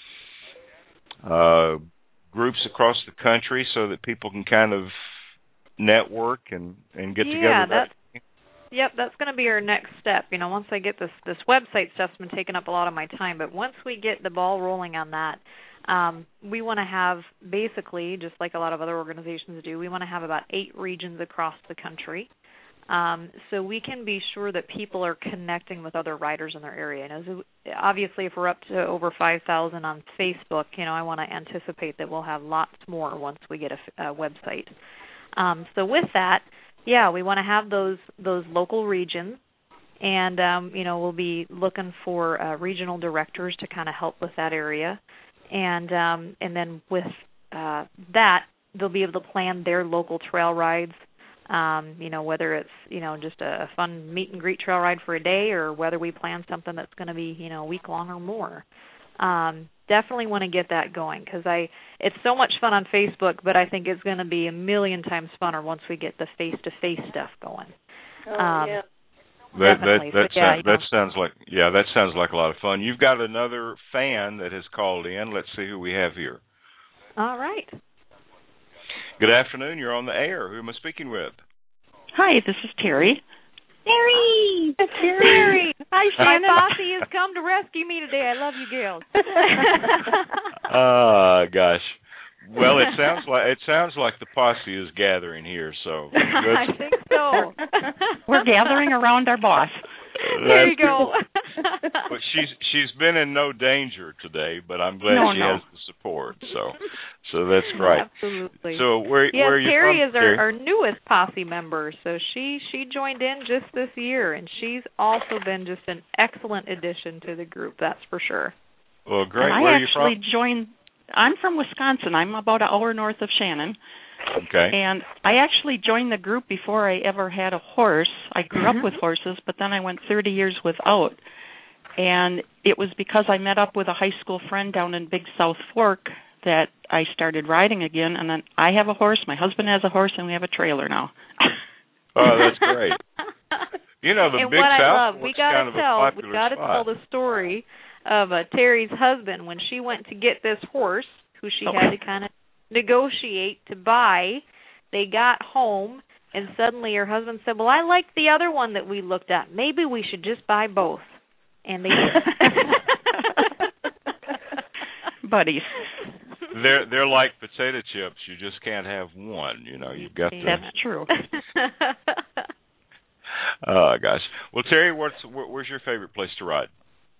uh, groups across the country so that people can kind of network and, and get yeah, together? Yeah, that's Yep, that's going to be our next step. You know, once I get this this website stuff's been taking up a lot of my time, but once we get the ball rolling on that, um, we want to have basically, just like a lot of other organizations do, we want to have about eight regions across the country, um, so we can be sure that people are connecting with other riders in their area. And as, obviously, if we're up to over five thousand on Facebook, you know, I want to anticipate that we'll have lots more once we get a, a website. Um, so with that, yeah, we want to have those those local regions, and um, you know, we'll be looking for uh, regional directors to kind of help with that area, and um, and then with uh, that, they'll be able to plan their local trail rides. Um, you know, whether it's you know just a, a fun meet and greet trail ride for a day, or whether we plan something that's going to be you know a week long or more. Um, definitely want to get that going because I it's so much fun on Facebook, but I think it's going to be a million times funner once we get the face-to-face stuff going. Oh, um, yeah. That that Definitely. that, So, yeah, sounds, you know. that sounds like yeah that sounds like a lot of fun. You've got another fan that has called in. Let's see who we have here. All right. Good afternoon. You're on the air. Who am I speaking with? Hi, this is Terry. Terry! Terry! Hi, Shannon. My posse has come to rescue me today. I love you, girls. Ah, uh, gosh. Well, it sounds like it sounds like the posse is gathering here. So I think so. We're gathering around our boss. There you go. But she's she's been in no danger today, but I'm glad no, she no. has the support. So so that's great. Absolutely. So where yeah, where are you Terry from? is our, Terry? our newest posse member, so she she joined in just this year, and she's also been just an excellent addition to the group. That's for sure. Well, great. And Where I are you actually from? joined. I'm from Wisconsin. I'm about an hour north of Shannon. Okay. And I actually joined the group before I ever had a horse. I grew Mm-hmm. up with horses, but then I went thirty years without. And it was because I met up with a high school friend down in Big South Fork that I started riding again. And then I have a horse, my husband has a horse, and we have a trailer now. Oh, that's great. You know, the and Big what South I love, we Fork's gotta kind of tell, a popular we gotta spot. tell the story of uh, Terry's husband when she went to get this horse, who she Okay. had to kind of negotiate to buy. They got home, and suddenly her husband said, "Well, I like the other one that we looked at. Maybe we should just buy both." And they did. Buddies. They're they're like potato chips. You just can't have one. You know, you've got to. That's true. Oh gosh. Well, Terry, what's where's your favorite place to ride?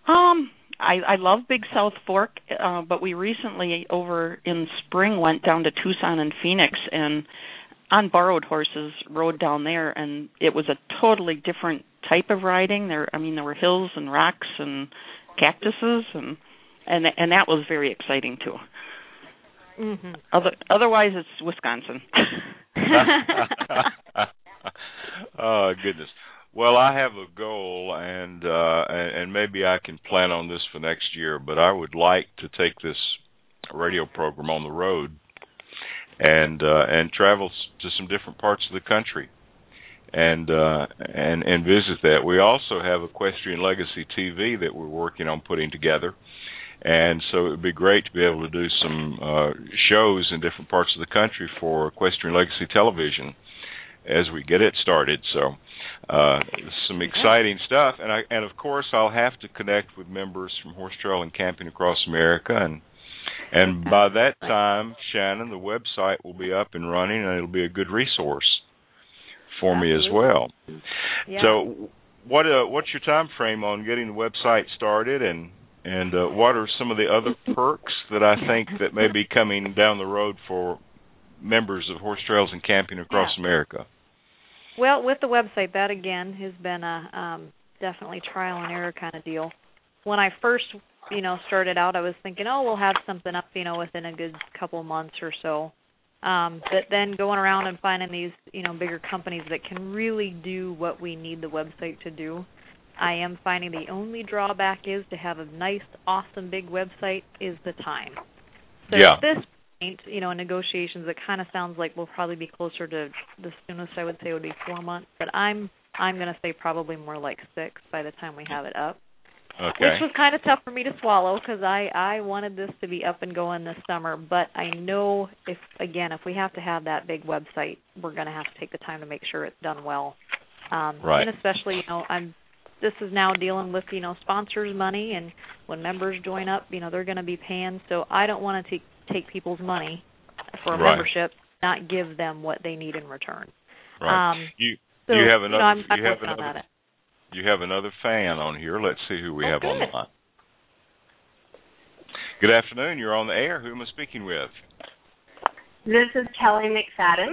Um, I, I love Big South Fork, uh, but we recently, over in spring, went down to Tucson and Phoenix and on borrowed horses rode down there, and it was a totally different type of riding. There, I mean, there were hills and rocks and cactuses, and and and that was very exciting too. Mm-hmm. Other, otherwise, it's Wisconsin. Oh goodness. Well, I have a goal, and uh, and maybe I can plan on this for next year. But I would like to take this radio program on the road and uh, and travel to some different parts of the country and uh, and and visit that. We also have Equestrian Legacy T V that we're working on putting together, and so it would be great to be able to do some uh, shows in different parts of the country for Equestrian Legacy Television as we get it started. So uh, some exciting stuff, and I, and of course I'll have to connect with members from Horse Trail and Camping Across America, and and by that time, Shannon, the website will be up and running, and it'll be a good resource for me as well. Yeah. So, what uh, what's your time frame on getting the website started, and and uh, what are some of the other perks that I think that may be coming down the road for members of Horse Trails and Camping Across yeah. America? Well, with the website, that again has been a um, definitely trial and error kind of deal. When I first, you know, started out, I was thinking, oh, we'll have something up, you know, within a good couple months or so. Um, but then going around and finding these, you know, bigger companies that can really do what we need the website to do, I am finding the only drawback is to have a nice, awesome, big website is the time. So yeah. at this point, you know, in negotiations, it kind of sounds like we'll probably be closer to the soonest I would say would be four months, but I'm I'm going to say probably more like six by the time we have it up. Okay. Which was kind of tough for me to swallow because I, I wanted this to be up and going this summer. But I know, if again, if we have to have that big website, we're going to have to take the time to make sure it's done well. Um, right. And especially, you know, I'm this is now dealing with, you know, sponsors' money, and when members join up, you know, they're going to be paying. So I don't want to take, take people's money for a right. membership, not give them what they need in return. Right. Um, you so, you have another. You know, I'm, I'm you have working another. on that. You have another fan on here. Let's see who we oh, have good. on the line. Good afternoon. You're on the air. Who am I speaking with? This is Kelly McFadden.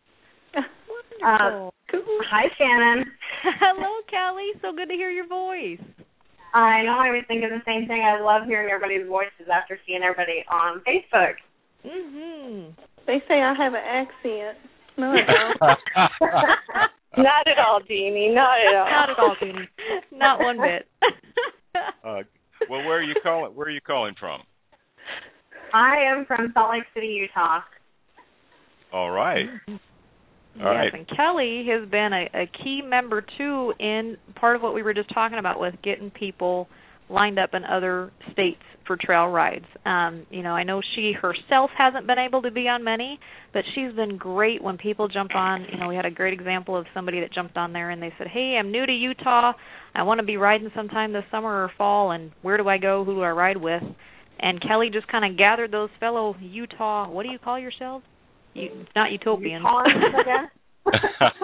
Uh, hi, Shannon. Hello, Kelly. So good to hear your voice. I know. I was thinking the same thing. I love hearing everybody's voices after seeing everybody on Facebook. Mhm. They say I have an accent. No, I don't. Not at all, Jeannie. Not at all. Not at all, Jeannie. Not one bit. uh, well, where are you calling? Where are you calling from? I am from Salt Lake City, Utah. All right. All yes, right. and Kelly has been a, a key member, too, in part of what we were just talking about with getting people lined up in other states for trail rides. Um, you know, I know she herself hasn't been able to be on many, but she's been great when people jump on. You know, we had a great example of somebody that jumped on there and they said, hey, I'm new to Utah. I want to be riding sometime this summer or fall, and where do I go? Who do I ride with? And Kelly just kind of gathered those fellow Utah, what do you call yourselves? You, not utopians. Utahns, I guess.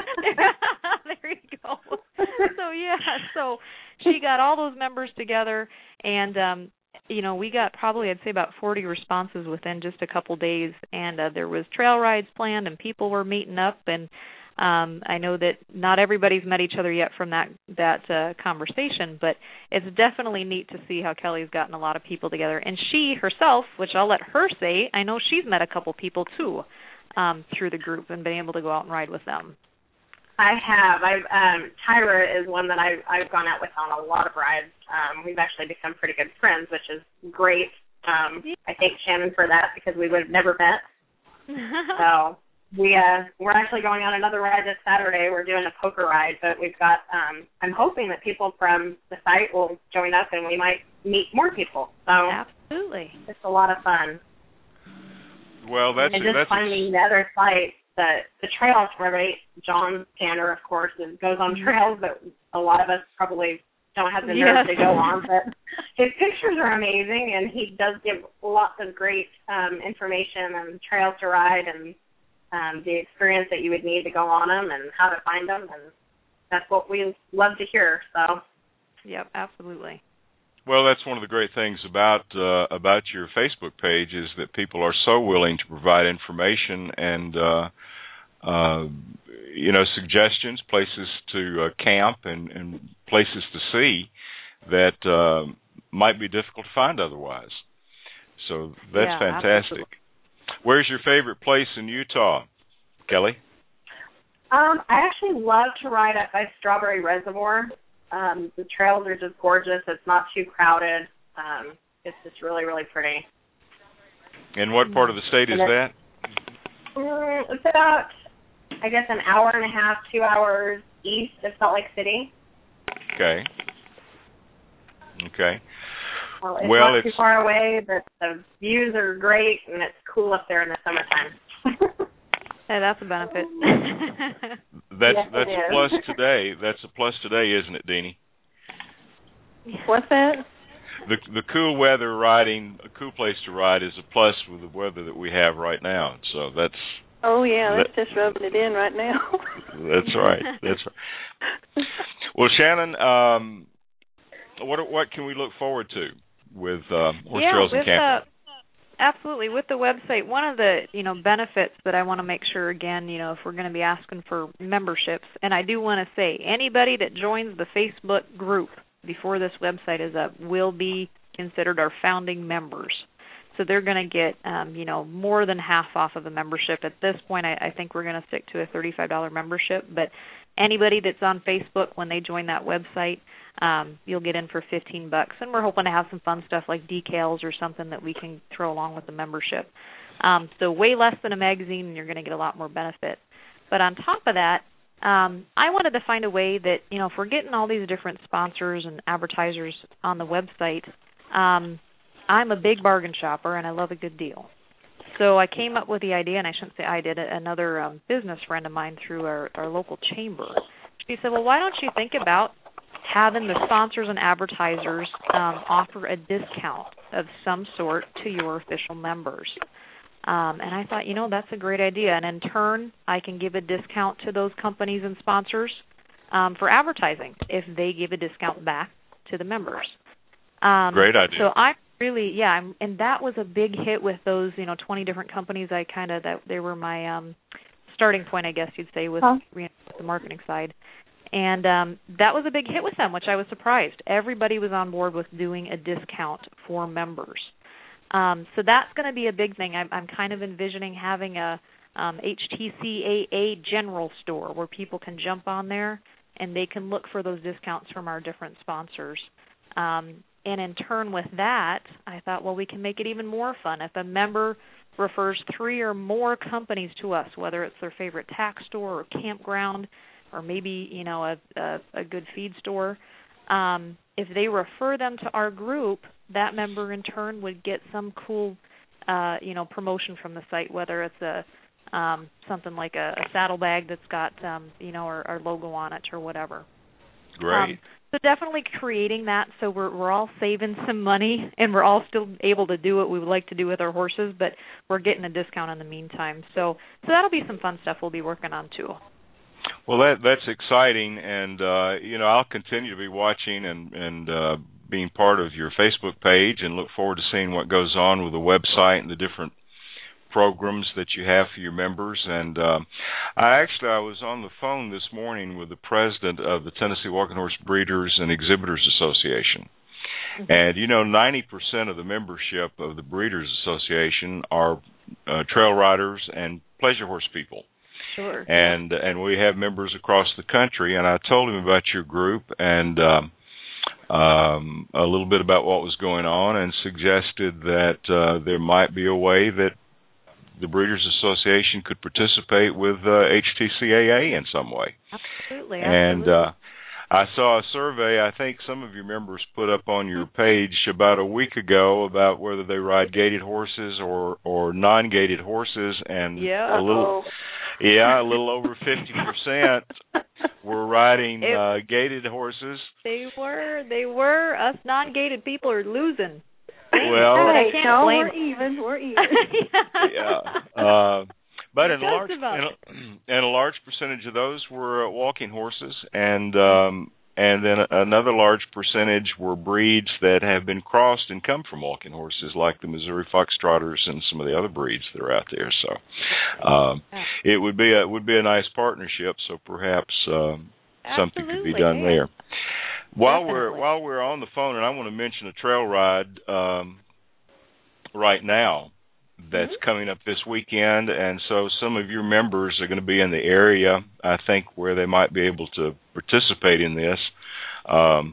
There you go. So, yeah, so she got all those members together, and, um, you know, we got probably, I'd say, about forty responses within just a couple days, and uh, there was trail rides planned, and people were meeting up, and um, I know that not everybody's met each other yet from that, that uh, conversation, but it's definitely neat to see how Kelly's gotten a lot of people together. And she herself, which I'll let her say, I know she's met a couple people, too, um, through the group and been able to go out and ride with them. I have. I've um, Tyra is one that I've, I've gone out with on a lot of rides. Um, we've actually become pretty good friends, which is great. Um, I thank Shannon for that because we would have never met. So we uh, we're actually going on another ride this Saturday. We're doing a poker ride, but we've got. Um, I'm hoping that people from the site will join us and we might meet more people. So absolutely, it's a lot of fun. Well, that's and just that's finding the other sites. The, the trails for everybody, John Tanner, of course, is, goes on trails that a lot of us probably don't have the nerve yes. to go on. But his pictures are amazing, and he does give lots of great um, information and trails to ride and um, the experience that you would need to go on them and how to find them. And that's what we love to hear. So, yep, absolutely. Well, that's one of the great things about uh, about your Facebook page is that people are so willing to provide information and uh, uh, you know suggestions, places to uh, camp, and, and places to see that uh, might be difficult to find otherwise. So that's yeah, fantastic. Absolutely. Where's your favorite place in Utah, Kelly? Um, I actually love to ride up by Strawberry Reservoir. Um, the trails are just gorgeous. It's not too crowded. Um, it's just really, really pretty. And what part of the state is that? Um, it's about, I guess, an hour and a half, two hours east of Salt Lake City. Okay. Okay. Well, it's well, not it's, too far away, but the views are great, and it's cool up there in the summertime. Hey, that's a benefit. that's yes, that's a plus today. That's a plus today, isn't it, Deanie? What's that? The the cool weather riding, a cool place to ride is a plus with the weather that we have right now. So that's. Oh yeah, that, that's just rubbing it in right now. That's right. That's right. Well, Shannon, um, what what can we look forward to with uh, Horse yeah, Trails and with, Camping? Uh, Absolutely. With the website, one of the, you know, benefits that I want to make sure, again, you know, if we're going to be asking for memberships, and I do want to say, anybody that joins the Facebook group before this website is up will be considered our founding members. So they're going to get, um, you know, more than half off of the membership. At this point, I, I think we're going to stick to a thirty-five dollars membership, but anybody that's on Facebook, when they join that website, um, you'll get in for fifteen bucks, and we're hoping to have some fun stuff like decals or something that we can throw along with the membership. Um, so way less than a magazine, and you're going to get a lot more benefit. But on top of that, um, I wanted to find a way that, you know, if we're getting all these different sponsors and advertisers on the website, um, I'm a big bargain shopper, and I love a good deal. So I came up with the idea, and I shouldn't say I did, another um, business friend of mine through our, our local chamber. She said, well, why don't you think about having the sponsors and advertisers um, offer a discount of some sort to your official members? Um, and I thought, you know, that's a great idea. And in turn, I can give a discount to those companies and sponsors um, for advertising if they give a discount back to the members. Um, great idea. So I really, yeah, I'm, and that was a big hit with those, you know, twenty different companies. I kind of, that they were my um, starting point, I guess you'd say, with huh? you know, the marketing side. And um, that was a big hit with them, which I was surprised. Everybody was on board with doing a discount for members. Um, so that's going to be a big thing. I'm, I'm kind of envisioning having a um, H T C A A general store where people can jump on there and they can look for those discounts from our different sponsors. Um, and in turn with that, I thought, well, we can make it even more fun. If a member refers three or more companies to us, whether it's their favorite tack store or campground, or maybe, you know, a, a, a good feed store, um, if they refer them to our group, that member in turn would get some cool, uh, you know, promotion from the site, whether it's a um, something like a, a saddlebag that's got, um, you know, our, our logo on it or whatever. Great. Um, so definitely creating that so we're we're all saving some money and we're all still able to do what we would like to do with our horses, but we're getting a discount in the meantime. So so that'll be some fun stuff we'll be working on too. Well, that that's exciting, and uh, you know, I'll continue to be watching and and uh, being part of your Facebook page, and look forward to seeing what goes on with the website and the different programs that you have for your members. And um, I actually I was on the phone this morning with the president of the Tennessee Walking Horse Breeders and Exhibitors Association. Mm-hmm. And you know, ninety percent of the membership of the Breeders Association are uh, trail riders and pleasure horse people. Sure. And and we have members across the country, and I told him about your group and um, um, a little bit about what was going on, and suggested that uh, there might be a way that the Breeders Association could participate with uh, H T C A A in some way. Absolutely. And absolutely. uh, I saw a survey I think some of your members put up on your page about a week ago about whether they ride gated horses or, or non-gated horses, and yeah. a little, yeah, a little over fifty percent were riding it, uh, gated horses. They were, they were. Us non-gated people are losing. Well, I can't no, blame we're even. We're even. yeah. Uh, but in large, in about a, and a large percentage of those were uh, walking horses, and um, and then another large percentage were breeds that have been crossed and come from walking horses, like the Missouri Foxtrotters and some of the other breeds that are out there. So um, it would be a would be a nice partnership. So perhaps um, something could be done yeah. there. While Definitely. we're while we're on the phone, and I want to mention a trail ride um, right now that's mm-hmm. coming up this weekend, and so some of your members are going to be in the area, I think, where they might be able to participate in this. Um,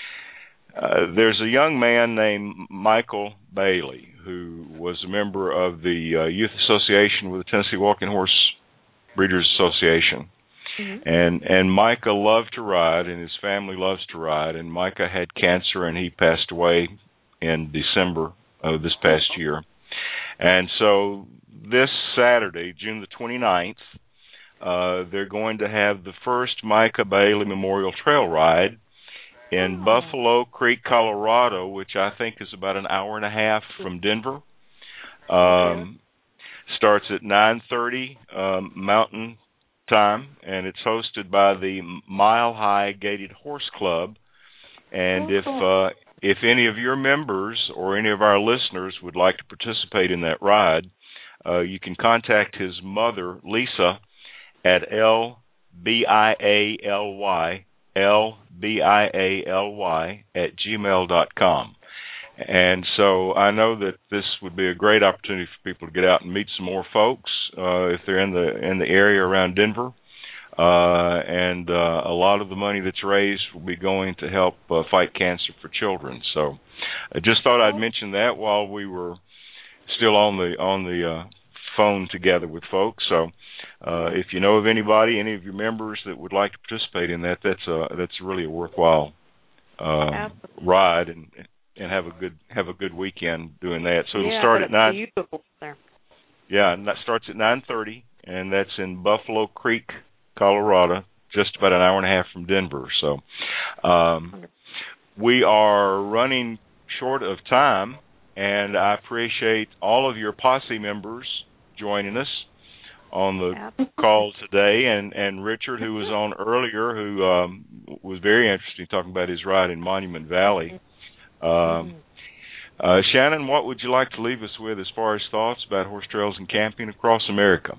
uh, there's a young man named Michael Bailey who was a member of the uh, Youth Association with the Tennessee Walking Horse Breeders Association. Mm-hmm. And and Micah loved to ride, and his family loves to ride. And Micah had cancer, and he passed away in December of this past year. And so this Saturday, June the twenty-ninth, uh, they're going to have the first Micah Bailey Memorial Trail Ride in oh. Buffalo Creek, Colorado, which I think is about an hour and a half from Denver. Um, starts at nine thirty um, Mountain Time, and it's hosted by the Mile High Gated Horse Club. And oh, if cool. uh, if any of your members or any of our listeners would like to participate in that ride, uh, you can contact his mother, Lisa, at L B I A L Y, L B I A L Y at gmail dot com. And so I know that this would be a great opportunity for people to get out and meet some more folks uh, if they're in the in the area around Denver. Uh, and uh, a lot of the money that's raised will be going to help uh, fight cancer for children. So I just thought I'd mention that while we were still on the on the uh, phone together with folks. So uh, if you know of anybody, any of your members that would like to participate in that, that's a, that's really a worthwhile uh, ride, and and have a good have a good weekend doing that. So it'll yeah, start at nine. Beautiful there. Yeah, and that starts at nine thirty, and that's in Buffalo Creek, Colorado, just about an hour and a half from Denver. So um, we are running short of time, and I appreciate all of your posse members joining us on the yeah. call today, and, and Richard, who was on earlier, who um, was very interesting talking about his ride in Monument Valley. Um, uh, Shannon, what would you like to leave us with as far as thoughts about horse trails and camping across America?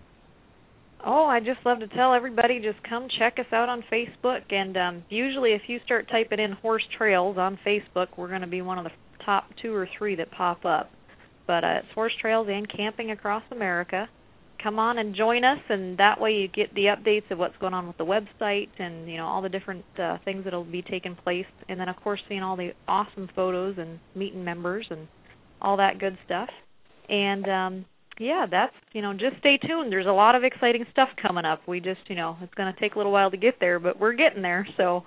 Oh, I just love to tell everybody, just come check us out on Facebook. And um, usually if you start typing in horse trails on Facebook, we're going to be one of the top two or three that pop up. But uh, it's horse trails and camping across America. Come on and join us, and that way you get the updates of what's going on with the website and, you know, all the different uh, things that will be taking place. And then, of course, seeing all the awesome photos and meeting members and all that good stuff. And, um, yeah, that's, you know, just stay tuned. There's a lot of exciting stuff coming up. We just, you know, it's going to take a little while to get there, but we're getting there, so.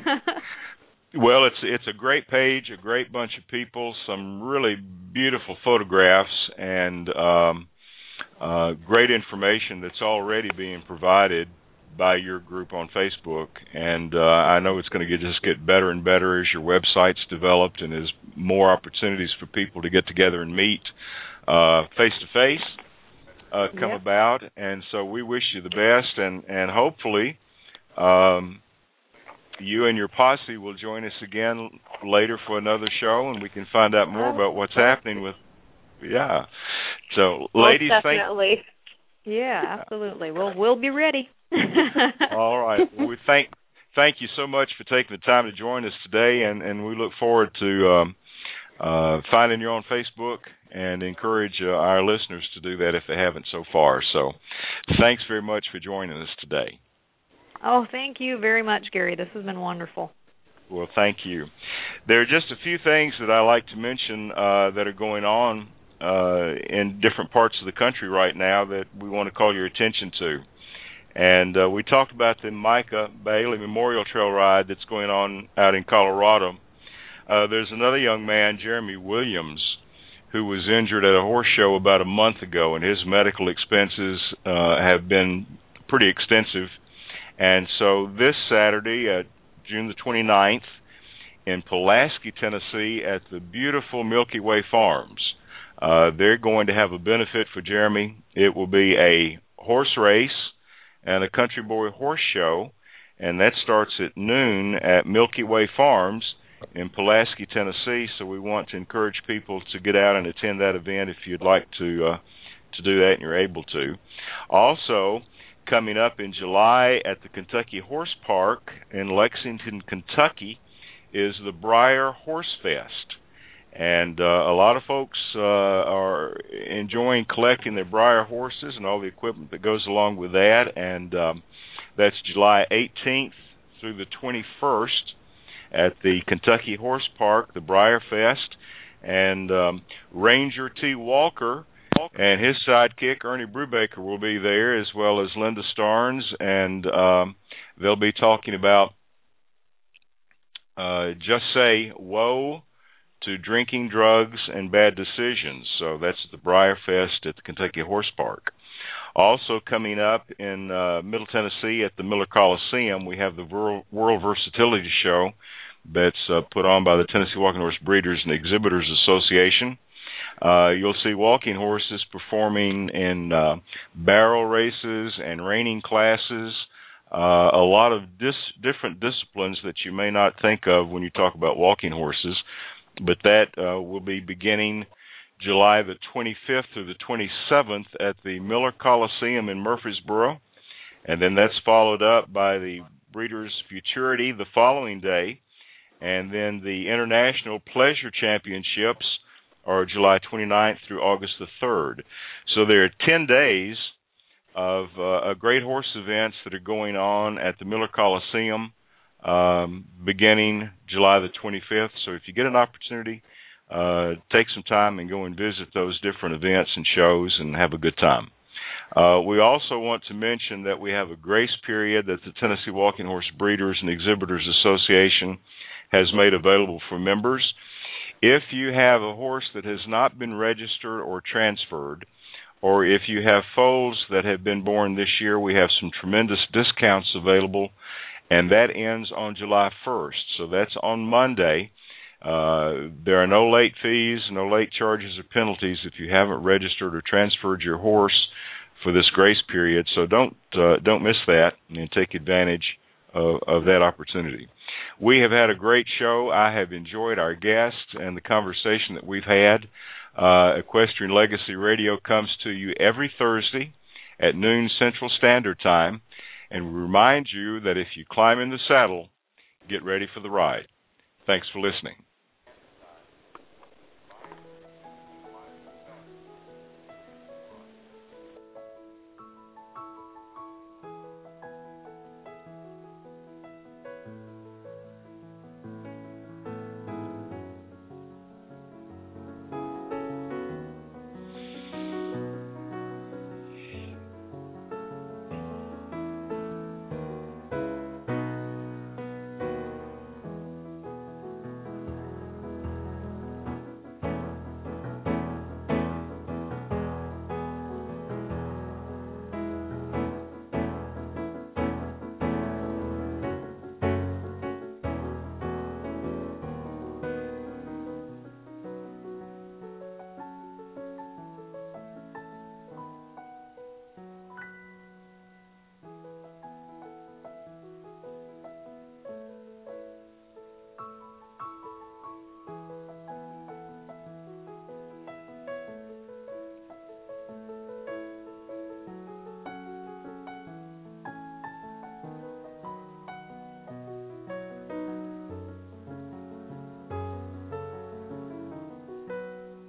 Well, it's it's a great page, a great bunch of people, some really beautiful photographs, and um, uh, great information that's already being provided by your group on Facebook. And uh, I know it's going to get, just get better and better as your website's developed and as more opportunities for people to get together and meet uh, face-to-face uh, come yep. about. And so we wish you the best, and, and hopefully um, you and your posse will join us again later for another show, and we can find out more about what's happening with, yeah. So, Most ladies, definitely. thank Yeah, absolutely. Well, we'll be ready. All right. Well, we thank thank you so much for taking the time to join us today, and, and we look forward to um, uh, finding you on Facebook and encourage uh, our listeners to do that if they haven't so far. So, thanks very much for joining us today. Oh, thank you very much, Gary. This has been wonderful. Well, thank you. There are just a few things that I like to mention uh, that are going on uh, in different parts of the country right now that we want to call your attention to. And uh, we talked about the Micah Bailey Memorial Trail Ride that's going on out in Colorado. Uh, there's another young man, Jeremy Williams, who was injured at a horse show about a month ago, and his medical expenses uh, have been pretty extensive. And so this Saturday, uh, June the twenty-ninth, in Pulaski, Tennessee, at the beautiful Milky Way Farms, uh, they're going to have a benefit for Jeremy. It will be a horse race and a country boy horse show, and that starts at noon at Milky Way Farms in Pulaski, Tennessee. So we want to encourage people to get out and attend that event if you'd like to uh, to do that and you're able to. Also, coming up in July at the Kentucky Horse Park in Lexington, Kentucky, is the Breyer Horse Fest. And uh, a lot of folks uh, are enjoying collecting their Breyer horses and all the equipment that goes along with that. And um, that's July eighteenth through the twenty-first at the Kentucky Horse Park, the Breyer Fest. And um, Ranger T. Walker and his sidekick, Ernie Brubaker, will be there, as well as Linda Starnes. And um, they'll be talking about uh, Just Say Whoa to Drinking, Drugs, and Bad Decisions. So that's the Breyer Fest at the Kentucky Horse Park. Also coming up in uh, Middle Tennessee at the Miller Coliseum, we have the World, World Versatility Show that's uh, put on by the Tennessee Walking Horse Breeders and Exhibitors Association. Uh, you'll see walking horses performing in uh, barrel races and reining classes, uh, a lot of dis- different disciplines that you may not think of when you talk about walking horses. But that uh, will be beginning July the twenty-fifth through the twenty-seventh at the Miller Coliseum in Murfreesboro. And then that's followed up by the Breeders' Futurity the following day. And then the International Pleasure Championships are July twenty-ninth through August the third. So there are ten days of uh, great horse events that are going on at the Miller Coliseum, Um, beginning July the twenty-fifth. So if you get an opportunity, uh, take some time and go and visit those different events and shows and have a good time. Uh, we also want to mention that we have a grace period that the Tennessee Walking Horse Breeders and Exhibitors Association has made available for members. If you have a horse that has not been registered or transferred, or if you have foals that have been born this year, we have some tremendous discounts available. And that ends on July first. So that's on Monday. Uh, there are no late fees, no late charges or penalties if you haven't registered or transferred your horse for this grace period. So don't uh, don't miss that and take advantage of, of that opportunity. We have had a great show. I have enjoyed our guests and the conversation that we've had. Uh, Equestrian Legacy Radio comes to you every Thursday at noon Central Standard Time. And we remind you that if you climb in the saddle, get ready for the ride. Thanks for listening.